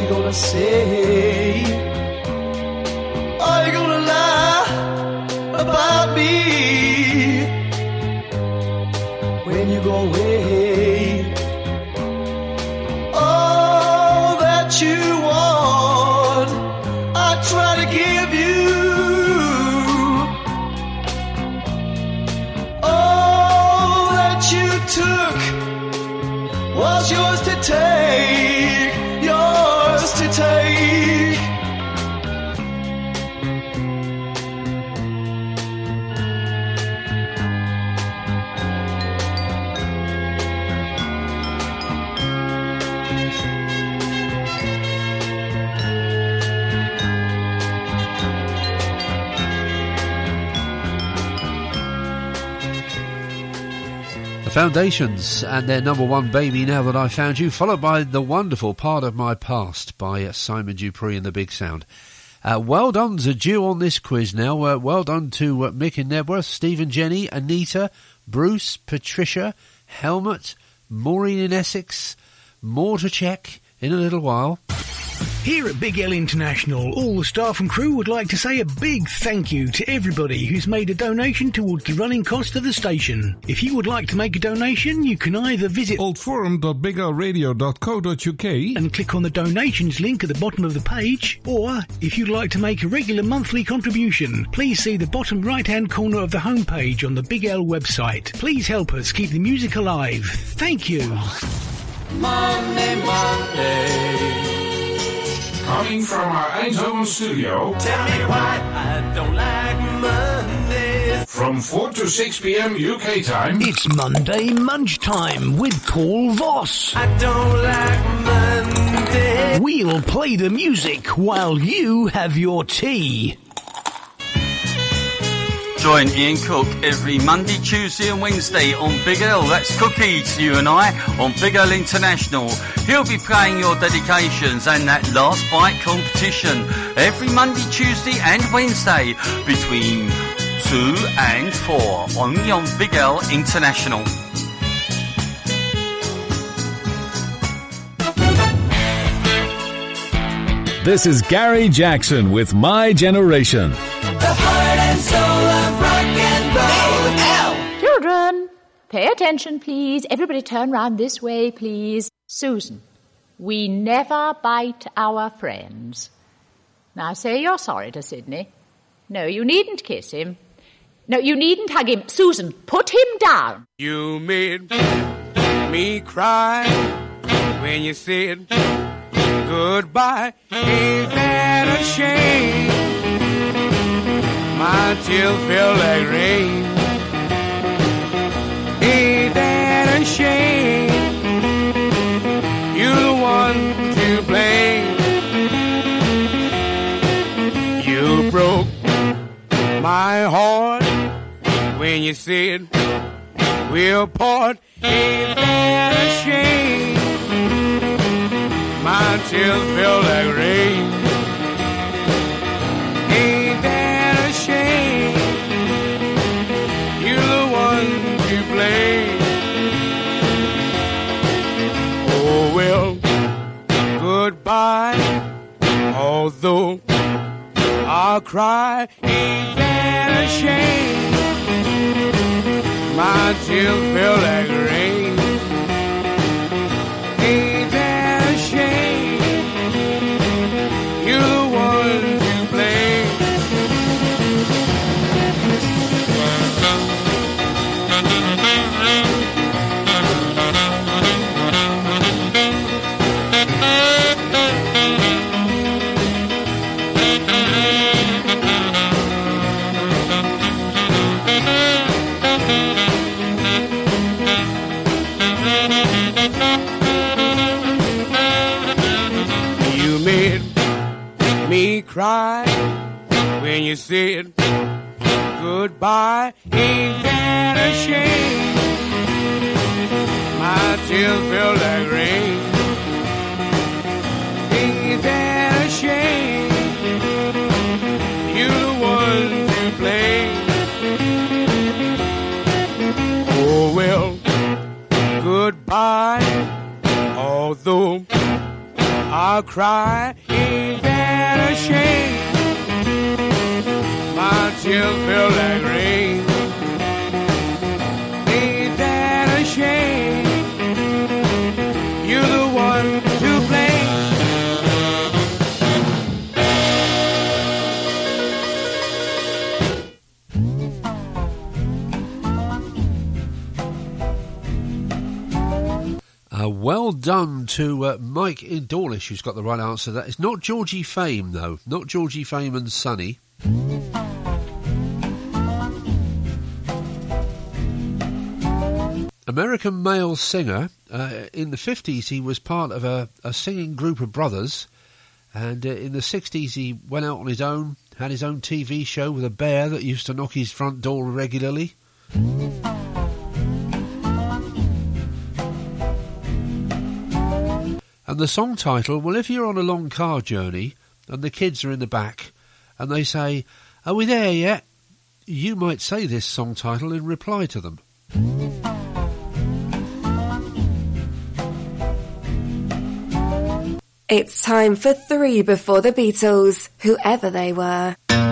Speaker 1: you gonna say? Are you gonna lie about me when you go away? All that you want, I try to give you. All that you took was yours to take, yours to take.
Speaker 3: The Foundations and their number one, Baby Now That I Found You, followed by the wonderful Part of My Past by Simon Dupree and the Big Sound. Well done's are due on this quiz now. Well done to Mick and Nebworth, Stephen, Jenny, Anita, Bruce, Patricia, Helmut, Maureen in Essex. More to check in a little while.
Speaker 23: Here at Big L International, all the staff and crew would like to say a big thank you to everybody who's made a donation towards the running cost of the station. If you would like to make a donation, you can either visit
Speaker 16: oldforum.biglradio.co.uk
Speaker 23: and click on the donations link at the bottom of the page, or if you'd like to make a regular monthly contribution, please see the bottom right-hand corner of the homepage on the Big L website. Please help us keep the music alive. Thank you.
Speaker 1: Monday, Monday.
Speaker 16: Coming from our Eindhoven studio.
Speaker 1: Tell me why I don't like Mondays.
Speaker 16: From 4 to 6 p.m. UK time.
Speaker 23: It's Monday Munch Time with Paul Voss.
Speaker 1: I don't like Mondays.
Speaker 23: We'll play the music while you have your tea.
Speaker 17: Join Ian Cook every Monday, Tuesday and Wednesday on Big L. That's Cookies, you and I, on Big L International. He'll be playing your dedications and that last bite competition every Monday, Tuesday and Wednesday between 2 and 4 only on Big L International.
Speaker 5: This is Gary Jackson with My Generation.
Speaker 1: The heart and soul of rock and roll.
Speaker 18: Children, pay attention, please. Everybody turn round this way, please. Susan, we never bite our friends. Now say you're sorry to Sidney. No, you needn't kiss him. No, you needn't hug him. Susan, put him down.
Speaker 9: You made me cry when you said goodbye. Ain't that a shame? My tears feel like rain. Ain't that a shame? You're the one to blame. You broke my heart when you said we'll part. Ain't that a shame? My tears feel like rain. Ain't that a shame? You're the one to blame. Oh well, goodbye. Although I'll cry, ain't that a shame? My tears feel like rain. Ain't that a shame? You're the one to blame. You made me cry when you said goodbye. Ain't that a shame? My tears feel like rain. Ain't that a shame? You're the one to blame. Oh well, goodbye. Although I'll I cry, ain't that a shame? My tears feel like rain. Ain't that a shame? You're the one to blame.
Speaker 3: Well done to Mike in Dawlish, who's got the right answer to that. It's not Georgie Fame, though. Not Georgie Fame and Sonny. American male singer. In the 50s, he was part of a singing group of brothers. And in the 60s, he went out on his own, had his own TV show with a bear that used to knock his front door regularly. And the song title, well, if you're on a long car journey and the kids are in the back and they say, "Are we there yet?" you might say this song title in reply to them.
Speaker 2: It's time for 3 before the Beatles, whoever they were.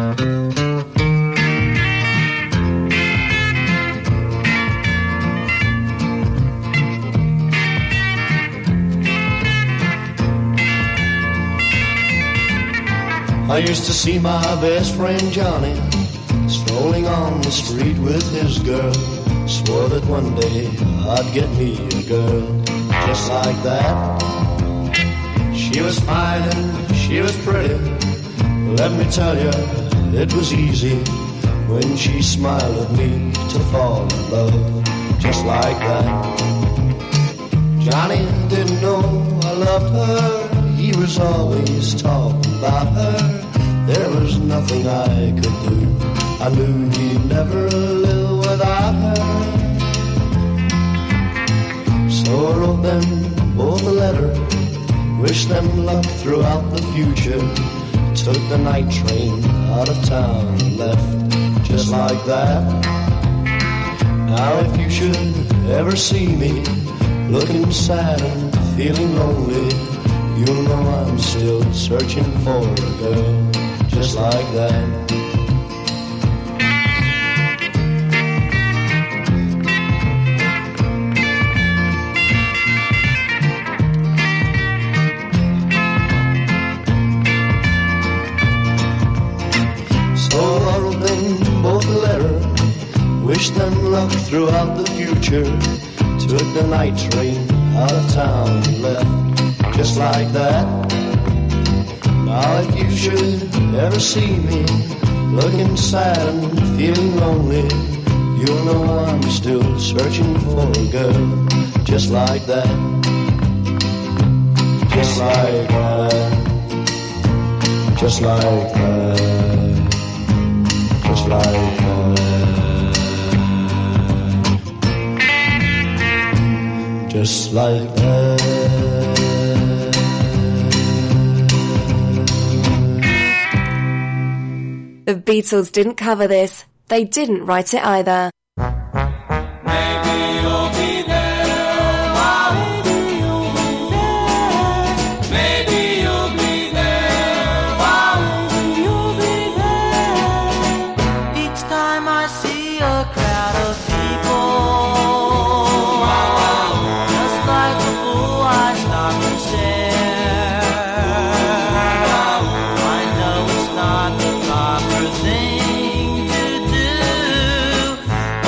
Speaker 1: I used to see my best friend Johnny strolling on the street with his girl. Swore that one day I'd get me a girl just like that. She was fine and she was pretty. Let me tell you, it was easy when she smiled at me to fall in love just like that. Johnny didn't know I loved her. He was always talking about her. There was nothing I could do. I knew he'd never live without her. So I wrote them both a letter, wished them luck throughout the future. Took the night train out of town and left just like that. Now if you should ever see me looking sad and feeling lonely, you'll know I'm still searching for a girl just like that. So I wrote them both a letter, wished them luck throughout the future. Took the night train out of town and left just like that. Now if you should ever see me looking sad and feeling lonely, you'll know I'm still searching for a girl just like that. Just like that. Just like that. Just like that. Just like that.
Speaker 2: The Beatles didn't cover this. They didn't write it either.
Speaker 1: Thing to do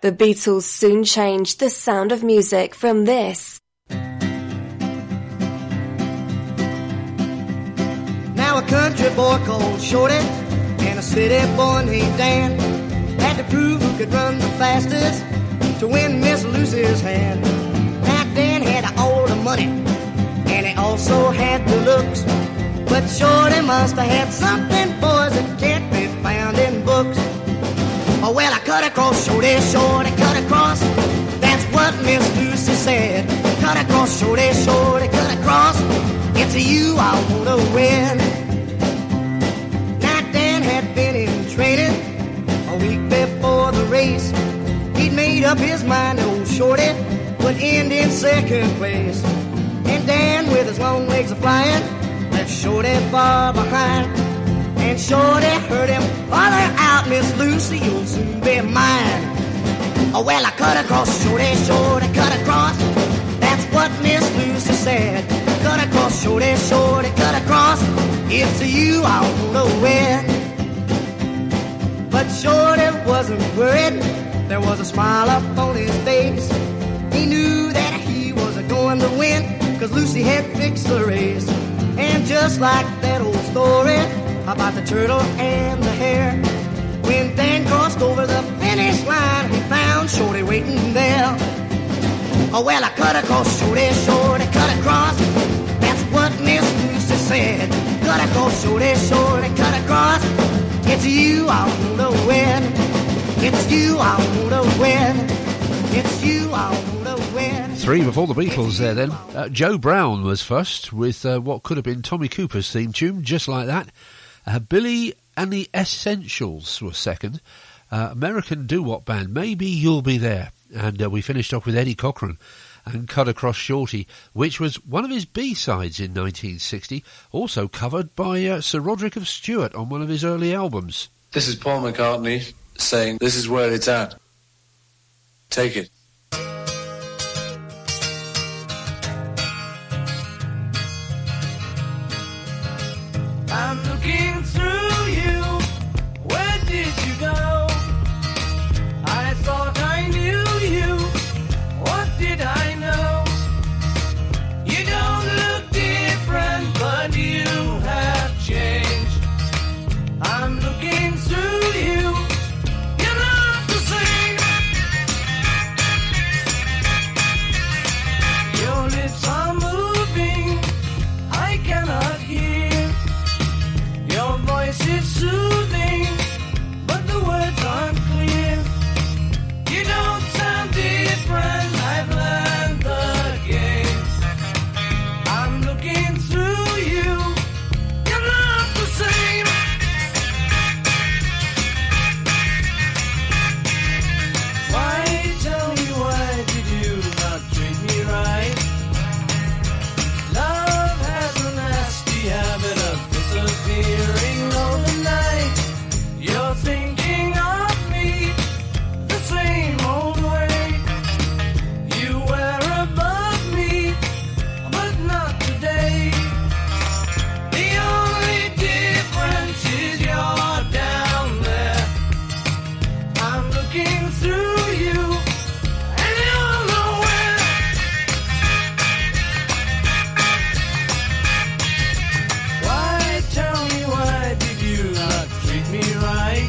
Speaker 2: The Beatles soon changed the sound of music from this.
Speaker 19: Now a country boy called Shorty and a city boy named Dan had to prove who could run the fastest to win Miss Lucy's hand. Now Dan had all the money and he also had the looks, but Shorty must have had something, boys, that can't be found in books. Oh, well, I cut across, Shorty, Shorty, cut across. That's what Miss Lucy said. Cut across, Shorty, Shorty, cut across. It's you I wanna win. Now Dan had been in training a week before the race. He'd made up his mind, old Shorty would end in second place. And Dan, with his long legs a-flying, left Shorty far behind. And Shorty heard him holler out, Miss Lucy, you'll soon be mine. Oh, well, I cut across, Shorty, Shorty, cut across. That's what Miss Lucy said. Cut across, Shorty, Shorty, cut across. It's you I wanna win. But Shorty wasn't worried. There was a smile up on his face. He knew that he was going to win, 'cause Lucy had fixed the race. And just like that old story about the turtle and the hare, when Dan crossed over the finish line, he found Shorty waiting there. Oh, well, I cut across, Shorty, Shorty, cut across. That's what Miss Lucy said. Cut across, Shorty, Shorty, cut across. It's you I wanna win. It's you I wanna win. It's you I wanna win.
Speaker 3: 3 before the Beatles there then. Joe Brown was first with what could have been Tommy Cooper's theme tune, Just Like That. Billy and the Essentials were second. American doo-wop band, Maybe You'll Be There. And we finished off with Eddie Cochran and Cut Across Shorty, which was one of his B-sides in 1960, also covered by Sir Roderick of Stewart on one of his early albums.
Speaker 21: This is Paul McCartney saying, this is where it's at. Take it.
Speaker 9: I'm looking through you. Where did you go? I thought I knew you. What did I know? You don't look different, but you have changed. I'm looking through you. You're not the same. Your lips are moving. I cannot hear. Your voice is soothing, but the words aren't clear. You don't sound different, I've learned the game. I'm looking through you, you're not the same. Why, tell me, why did you not treat me right? Love has a nasty habit of disappearing overnight. You're thinking of me the same old way. You were above me, but not today. The only difference is you're down there. I'm looking through you, and you're nowhere. Why, tell me, why did you not treat me right?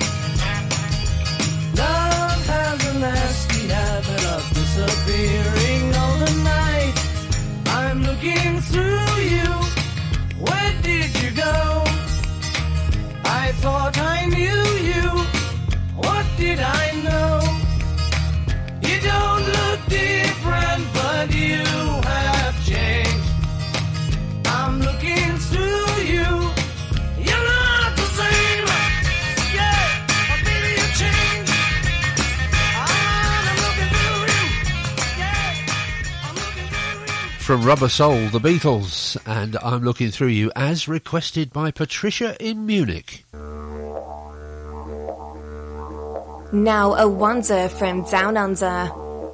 Speaker 9: Love has a nasty habit of disappearing overnight. I'm looking through you. Where did you go? I thought I knew you. What did I know? You don't look different, but you have changed. I'm looking through you. You're not the same. Yeah, baby, you changed. I'm looking through you. Yeah, I'm looking through you.
Speaker 3: From Rubber Soul, the Beatles, and I'm Looking Through You, as requested by Patricia in Munich.
Speaker 2: Now a wonder from Down Under.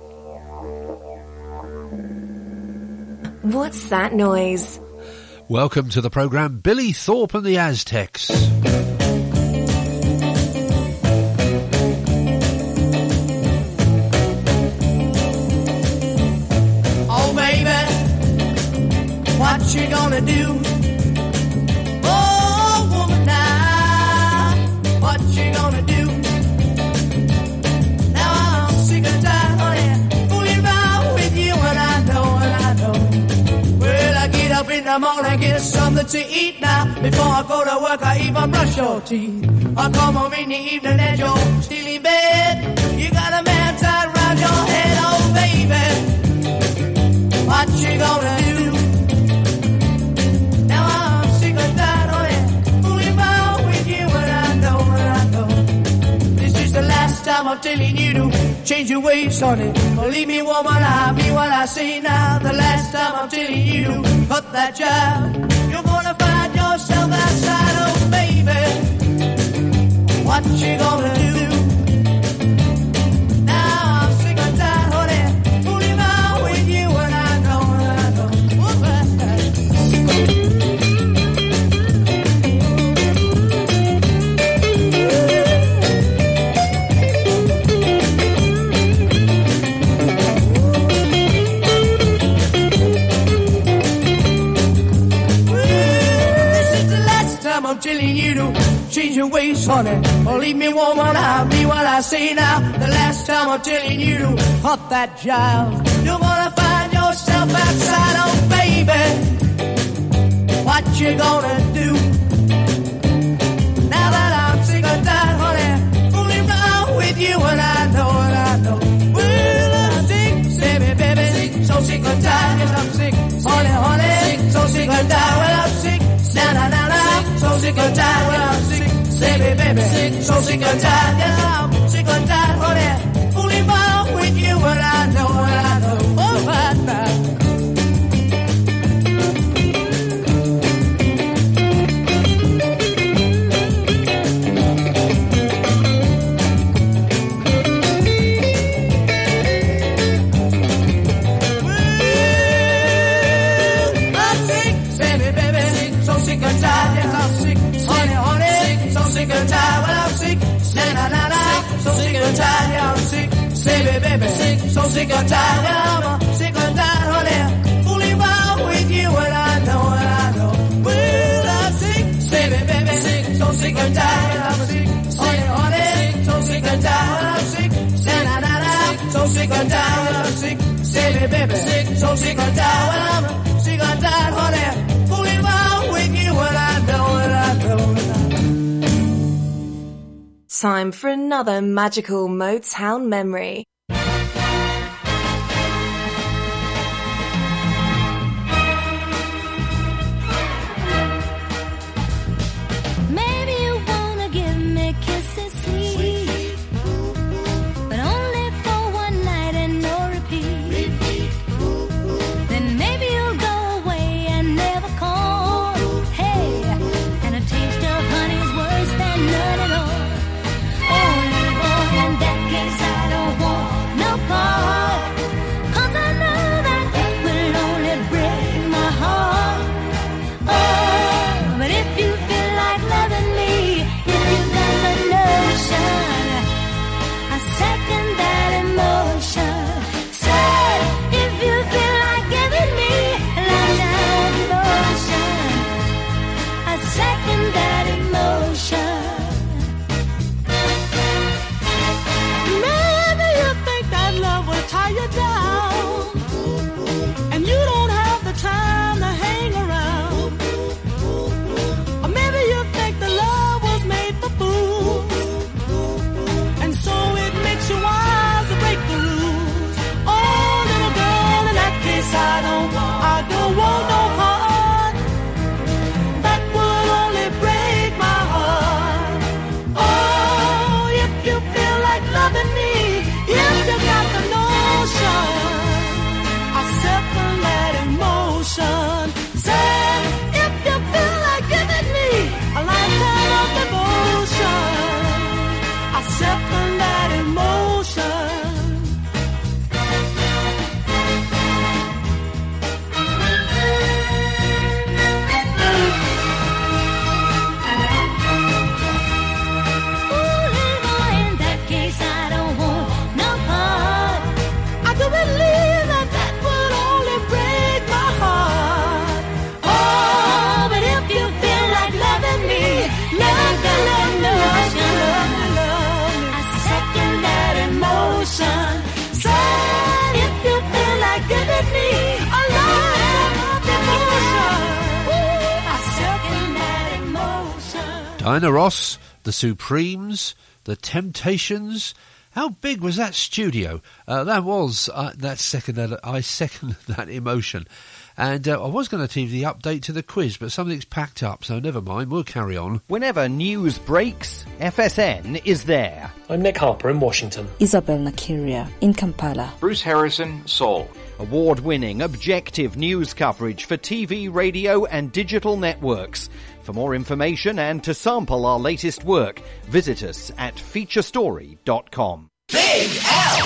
Speaker 2: What's that noise?
Speaker 3: Welcome to the programme, Billy Thorpe and the Aztecs.
Speaker 19: you gonna do? Oh, woman, now, what you gonna do? Now I'm sick and tired, honey, fooling around with you, and I know. Well, I get up in the morning, get something to eat now. Before I go to work, I even brush your teeth. I come home in the evening and you're still in bed. You got a man tied around your head, oh baby. What you gonna do? Now I'm sick and tired, honey, fooling around with you, and I know. This is the last time I'm telling you to change your ways, honey. Believe me, woman, I mean what I say now. The last time I'm telling you to cut that job. You're gonna find yourself outside, oh baby. What you gonna do? Now I'm sick and tired, honey, fooling around with you, and I know. This is the last time I'm telling you to change your ways, honey. Believe me, woman, I mean what I say now. The last time I'm telling you to cut that job. You're gonna find yourself outside, oh baby. What you gonna do? Now that I'm sick and tired, honey, fooling around with you, and I know. Well, I'm sick, baby, so sick and tired, yes, I'm sick. Honey, so sick and tired, well, I'm sick. Na, so sick and tired, well, I'm sick. Say baby, so sick and tired, yeah, I'm sick and tired, honey, fooling around with you, and I know. Oh, bye. Sick and tired, yes, I'm sick. Honey, so sick and tired, well, I'm sick. Na, so sick and tired, yeah, I'm sick. Say, baby, so sick and tired, yeah, I'm sick and tired, honey, fooling around with you, and I know. Well, I'm sick. Say, baby, so sick and tired, yeah, I'm sick. Honey, so sick and tired, well, I'm sick. Na, so sick and tired, well, I'm sick. Say, baby, so sick and tired, well, I'm sick and tired, honey, fooling around with you, and I know.
Speaker 2: Time for another magical Motown memory.
Speaker 4: Maybe you wanna give me kisses sweet, but only for one night and no repeat. Then maybe you'll go away and never call. Hey, and a taste of honey's worse than none at all. Oh, in that case I don't want
Speaker 3: Diana Ross, The Supremes, The Temptations. How big was that studio? I second that emotion. And I was going to TV the update to the quiz, but something's packed up, so never mind, we'll carry on.
Speaker 8: Whenever news breaks, FSN is there.
Speaker 20: I'm Nick Harper in Washington.
Speaker 22: Isabel Nakiria in Kampala.
Speaker 24: Bruce Harrison, Seoul.
Speaker 8: Award-winning, objective news coverage for TV, radio and digital networks. For more information and to sample our latest work, visit us at featurestory.com.
Speaker 11: Big L!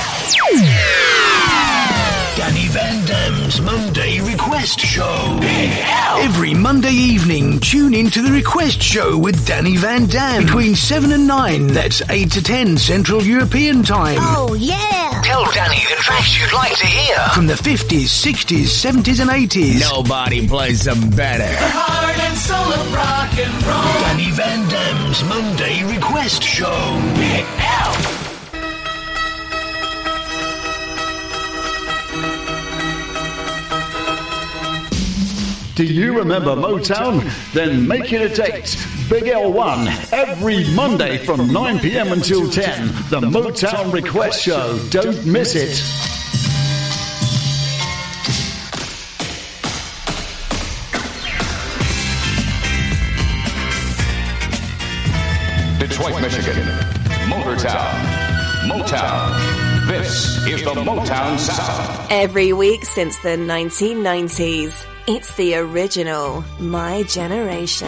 Speaker 11: Danny Van Dam's Monday Request Show. Big L! Every Monday evening, tune in to the Request Show with Danny Van Dam. Between 7 and 9, that's 8 to 10 Central European Time.
Speaker 4: Oh, yeah!
Speaker 11: Tell Danny the tracks you'd like to hear. From the 50s, 60s, 70s and 80s.
Speaker 25: Nobody plays them better.
Speaker 11: The heart and soul of rock and roll. Danny Van Dam's Monday Request Show. Big L!
Speaker 26: Do you remember Motown? Then make it a date. Big L1, every Monday from 9 p.m. until 10. The Motown Request Show. Don't miss it.
Speaker 27: Detroit, Michigan. Motortown. Motown. This is the Motown sound.
Speaker 2: Every week since the 1990s. It's the original My Generation.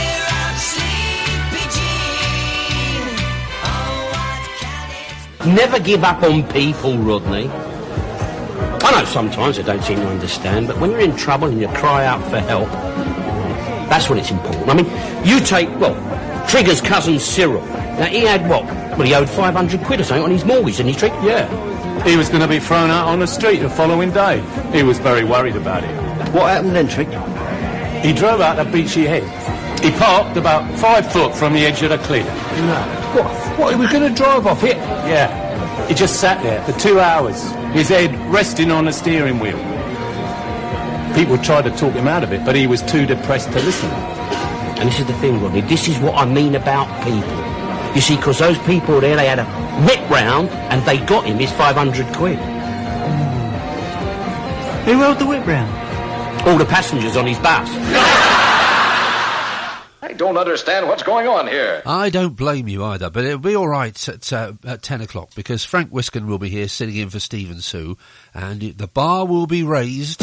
Speaker 28: Never give up on people, Rodney. I know sometimes I don't seem to understand, but when you're in trouble and you cry out for help, that's when it's important. I mean, you take, Trigger's cousin Cyril. Now, he had what? Well, he owed 500 quid or something on his mortgage, didn't he, Trig?
Speaker 29: Yeah. He was going to be thrown out on the street the following day. He was very worried about it.
Speaker 28: What happened then, Trig?
Speaker 29: He drove out to Beachy Head. He parked about 5 foot from the edge of the cliff.
Speaker 28: No. What, he was going to drive off it?
Speaker 29: Yeah. He just sat there for 2 hours, his head resting on the steering wheel. People tried to talk him out of it, but he was too depressed to listen.
Speaker 28: And this is the thing, Rodney, this is what I mean about people. You see, because those people there, they had a whip round and they got him his 500 quid.
Speaker 8: Who rode the whip round?
Speaker 28: All the passengers on his bus.
Speaker 27: I don't understand what's going on here.
Speaker 3: I don't blame you either, but it'll be all right at 10 o'clock because Frank Wiskin will be here sitting in for Stephen Sue and the bar will be raised.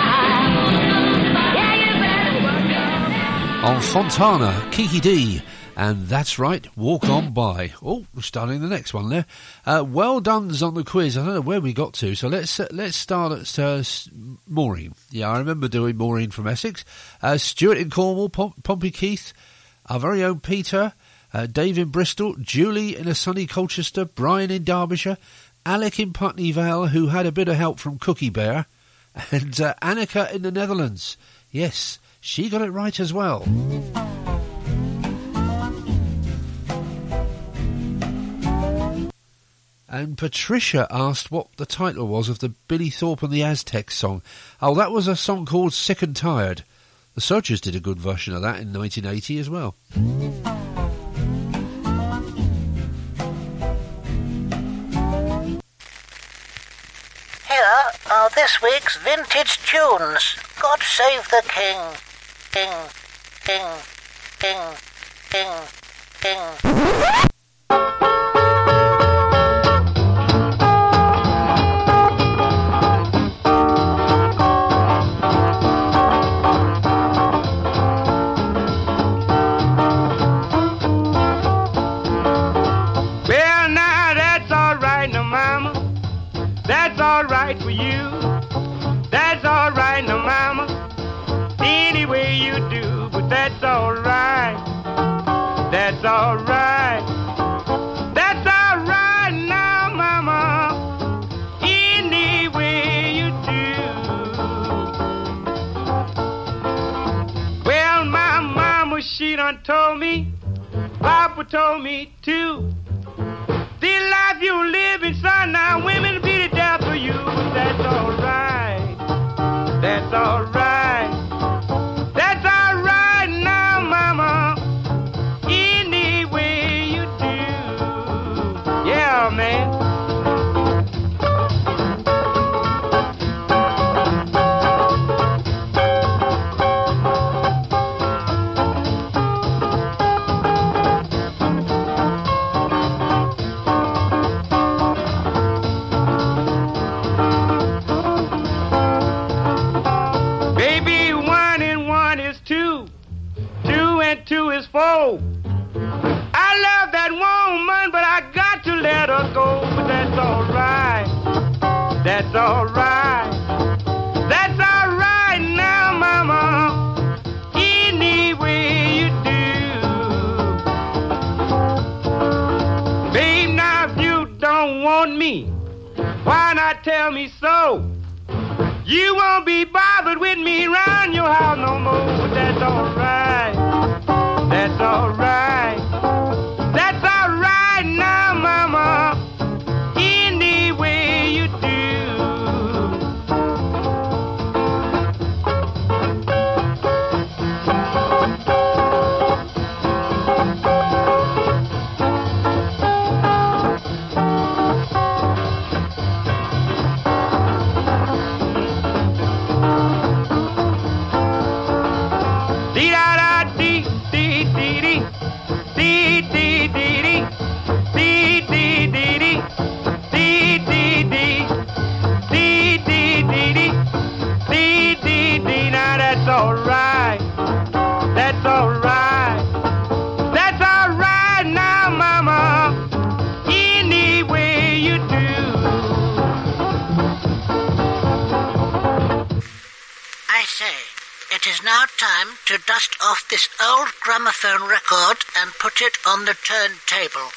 Speaker 3: Fontana, Kiki D And that's right, Walk On By. Oh, we're starting the next one there. Well done's on the quiz. I don't know where we got to, so let's start at Maureen. Yeah, I remember doing Maureen from Essex. Stuart in Cornwall, Pompey Keith, our very own Peter, Dave in Bristol, Julie in a sunny Colchester, Brian in Derbyshire, Alec in Putney Vale, who had a bit of help from Cookie Bear, and Annika in the Netherlands. Yes, she got it right as well. And Patricia asked what the title was of the Billy Thorpe and the Aztecs song. Oh, that was a song called Sick and Tired. The Searchers did a good version of that in 1980 as well.
Speaker 6: Here are this week's vintage tunes. God save the King. King, King, King, King, King.
Speaker 7: For you, that's all right now, mama. Any way you do, but that's all right. That's all right. That's all right now, mama. Any way you do. Well, my mama, she done told me, Papa told me too. The life you living, son, now women be the death for you. That's all right. That's all right. That's all right now, mama. Any way you do. Yeah, man. Four. I love that woman, but I got to let her go. But that's all right. That's all right. That's all right now, mama. Any way you do. Babe, now if you don't want me, why not tell me so? You won't be bothered with me around your house no more. But that's all right. That's all right. That's all right now, mama. Any way you do. All right, that's all right, that's all right now, mama. Any way you do.
Speaker 6: I say, it is now time to dust off this old gramophone record and put it on the turntable.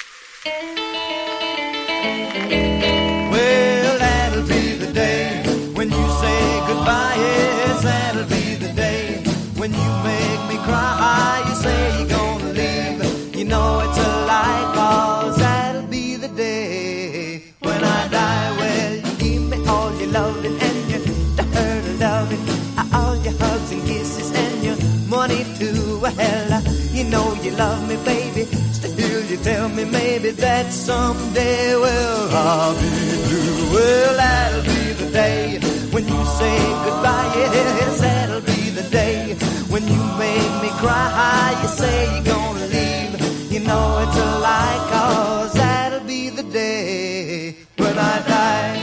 Speaker 1: Well, that'll be the day when you say goodbye. Yes, that'll be the day when you make me cry. You say you're gonna leave, you know it's a lie, 'cause that'll be the day when I die. Well, you give me all your loving and your loving, all your hugs and kisses and your money too. Well, you know you love me, baby. Still you tell me maybe that someday, well, I'll be blue. Well, that'll be the day when you say goodbye. Yes, that'll be the day when you make me cry. You say you're gonna leave, you know it's a lie, 'cause that'll be the day when I die.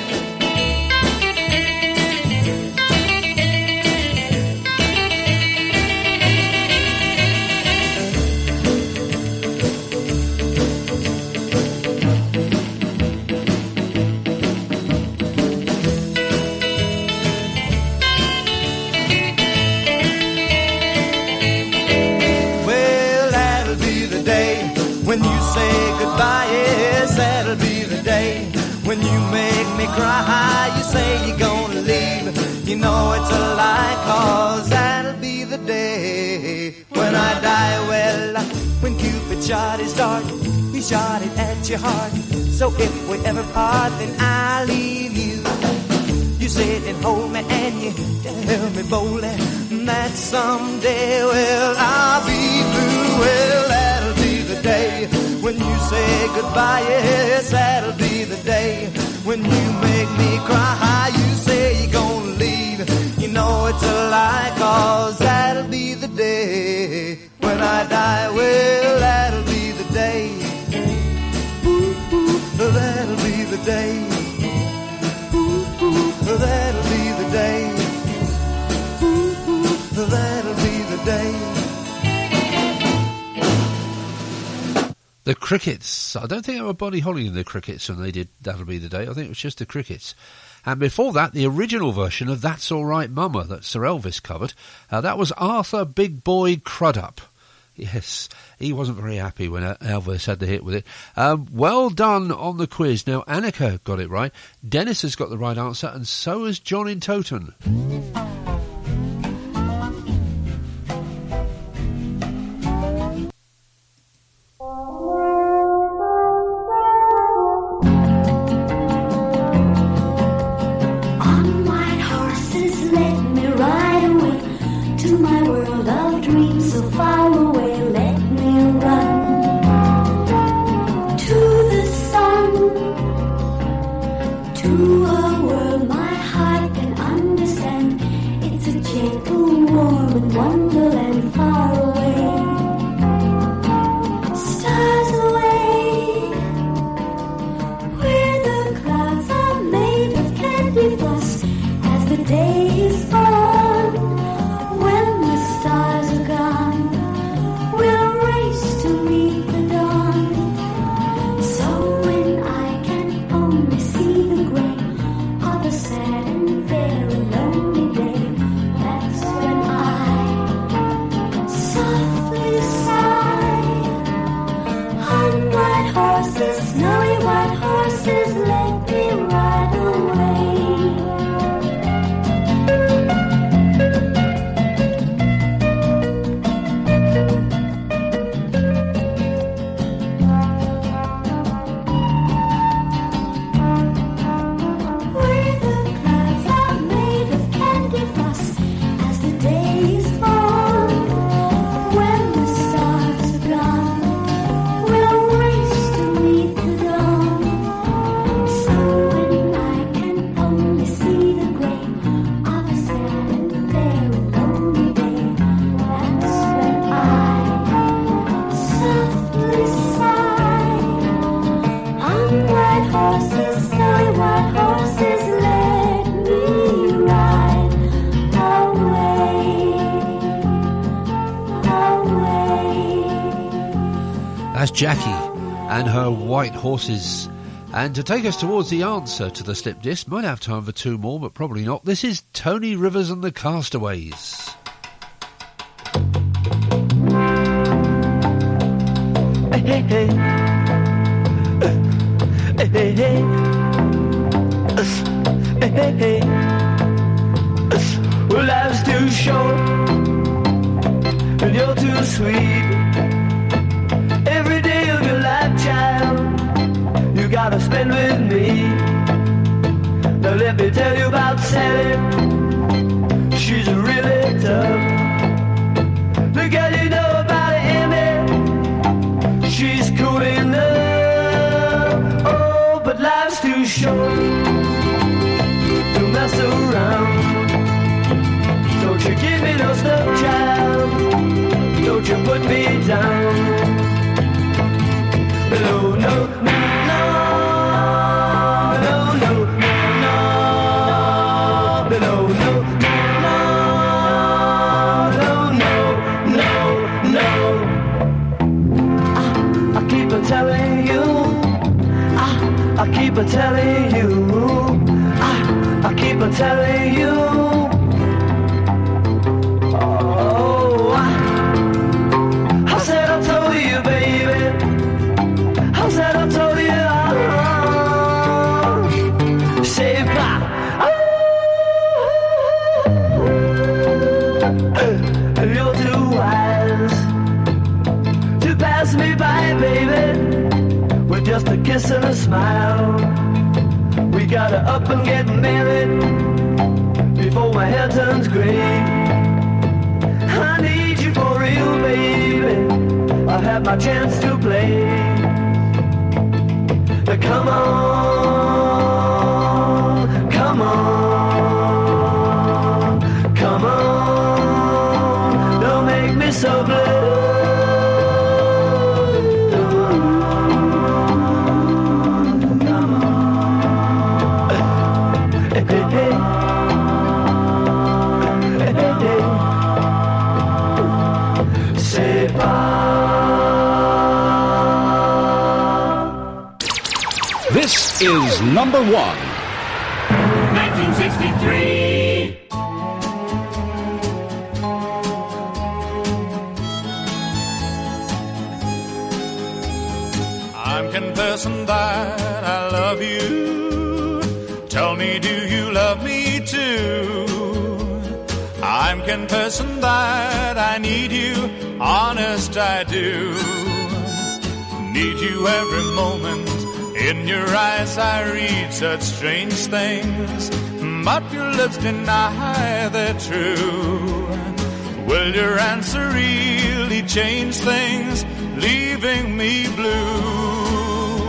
Speaker 19: When you make me cry, you say you're gonna leave. You know it's a lie, 'cause that'll be the day when I die. Well, when Cupid shot his dart, he shot it at your heart. So if we ever part, then I'll leave you. You sit and hold me and you tell me boldly that someday, well, I'll be blue. Well, that'll be the day when you say goodbye. Yes, that'll be the day when you make me cry. You say you're gonna leave. You know it's a lie, 'cause that'll be the day when I die. Well, that'll be the day. Ooh, ooh, that'll be the day. Ooh, ooh, that'll be the day. Ooh, ooh, that'll be the day.
Speaker 3: The Crickets. I don't think there were Buddy Holly in the Crickets when they did That'll Be the Day. I think it was just the Crickets. And before that, the original version of That's All Right Mama that Sir Elvis covered. That was Arthur Big Boy Crudup. Yes, he wasn't very happy when Elvis had the hit with it. Well done on the quiz. Now, Annika got it right. Dennis has got the right answer, and so has John in Toton.
Speaker 4: On white horses, let me ride away to my world of dreams so far away. Let me run to the sun, to a world my heart can understand. It's a gentle, warm and wonderland far away. Stars away, where the clouds are made of candy floss. As the day is gone, when the stars are gone, we'll race to meet the dawn. So when I can only see the gray of a sad and very lonely day, that's when I softly sigh. On white horses, snowy white horses, let me ride away. Where the clouds are made of candy floss. As the day is gone, when the stars are gone, we'll race to meet the dawn. So when I can only see the gray of a sad and very lonely day, that's when I softly sigh. On white horses, snowy white horses, let me ride away, away.
Speaker 3: That's Jackie and her white horses. And to take us towards the answer to the slip disc, might have time for two more, but probably not. This is Tony Rivers and the Castaways.
Speaker 1: Hey, hey, hey, hey, hey, hey, hey. Well, life's too short and you're too sweet. Every day of your life, child, you gotta spend with me. Now let me tell you about Sally. She's really tough. The girl you know about Amy, she's cool enough. Oh, but life's too short to mess around. Don't you give me no stuff, child. Don't you put me down. No, no, no, no, no, no, no, no, no, no, no. I keep on telling you, I keep on telling you, I keep on telling you. Oh, I said I told you, baby. I said I told you, now. We gotta up and get married before my hair turns grey. I need you for real, baby. I'll have my chance to play. Come on, come on, come on, don't make me so blue. Come on, hey, hey, hey. Hey, hey, hey. C'est
Speaker 26: This is number 1.
Speaker 9: 1963.
Speaker 10: I'm confessing that I love you. Tell me, do you love me too? I'm confessing that I need you. Honest, I do. Need you every moment. In your eyes I read such strange things, but your lips deny they're true. Will your answer really change things, leaving me blue?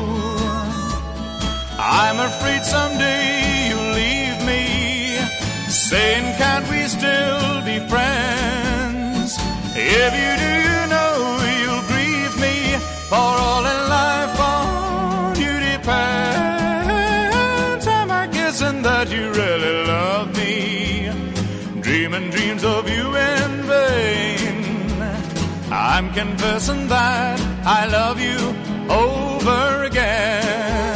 Speaker 10: I'm afraid someday you'll leave me, saying can't we still be friends? If you do, you know you'll grieve me, for all in life on you depends. Am I guessing that you really love me, dreaming dreams of you in vain? I'm confessing that I love you over again.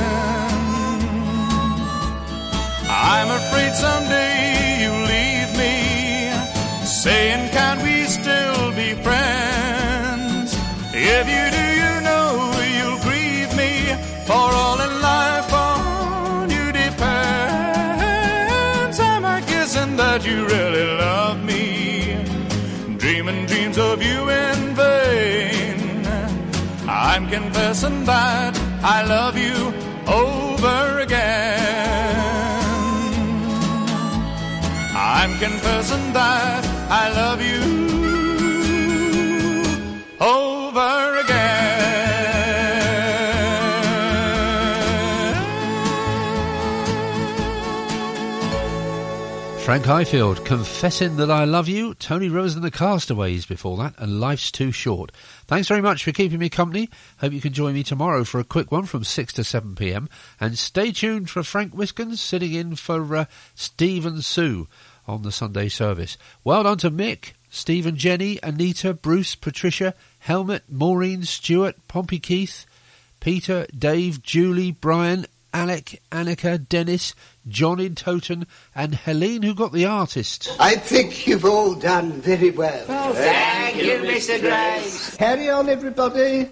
Speaker 10: I'm afraid someday you'll leave me, saying can't we still be friends? If you do, you know you'll grieve me, for all in life on you depends. Am I guessing that you really love me, dreaming dreams of you in vain? I'm confessing that I love you over again. I'm confessing that I love you over again.
Speaker 3: Frank Highfield, Confessing That I Love You, Tony Rose and the Castaways before that, and Life's Too Short. Thanks very much for keeping me company. Hope you can join me tomorrow for a quick one from 6 to 7 p.m. And stay tuned for Frank Wiskins sitting in for Steve and Sue on the Sunday service. Well done to Mick, Steve and Jenny, Anita, Bruce, Patricia, Helmut, Maureen, Stuart, Pompey Keith, Peter, Dave, Julie, Brian, Alec, Annika, Dennis, John in Toten, and Helene, who got the artist.
Speaker 12: I think you've all done very well.
Speaker 13: Oh, thank you, Mr. Grace.
Speaker 12: Carry on, everybody.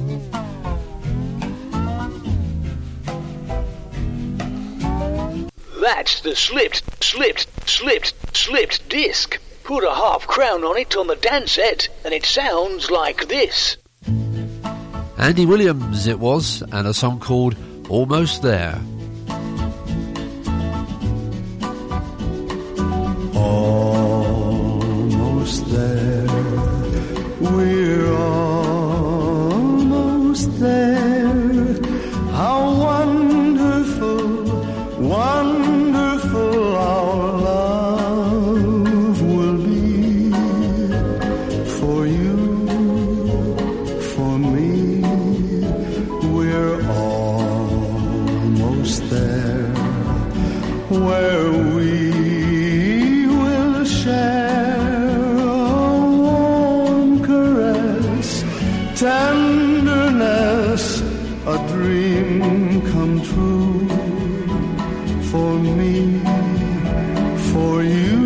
Speaker 11: That's the slipped disc. Put a half-crown on it on the dance set, and it sounds like this.
Speaker 3: Andy Williams it was, and a song called Almost There.
Speaker 14: Almost there, we're almost there. How wonderful, wonderful our love will be, for you, for me. We're almost there, where we will share a warm caress, tenderness, a dream come true, for me, for you.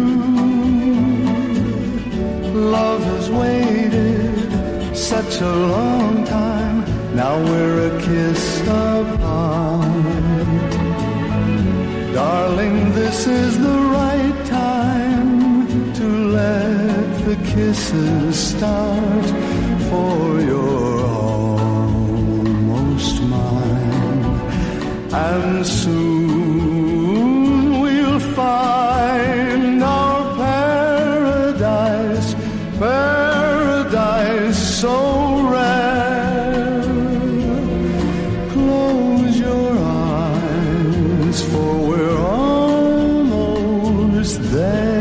Speaker 14: Love has waited such a long time, now we're a kiss apart. Darling, this is the right time to let the kisses start, for you're almost mine. and soon we'll find our paradise, paradise so rare. Close your eyes, for we're almost there.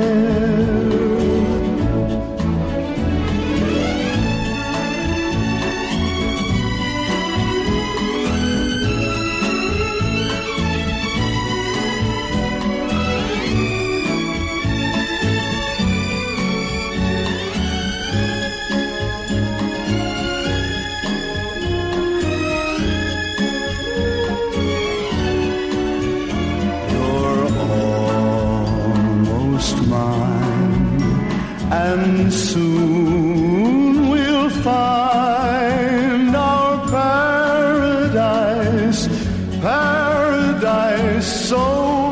Speaker 14: And soon we'll find our paradise, paradise so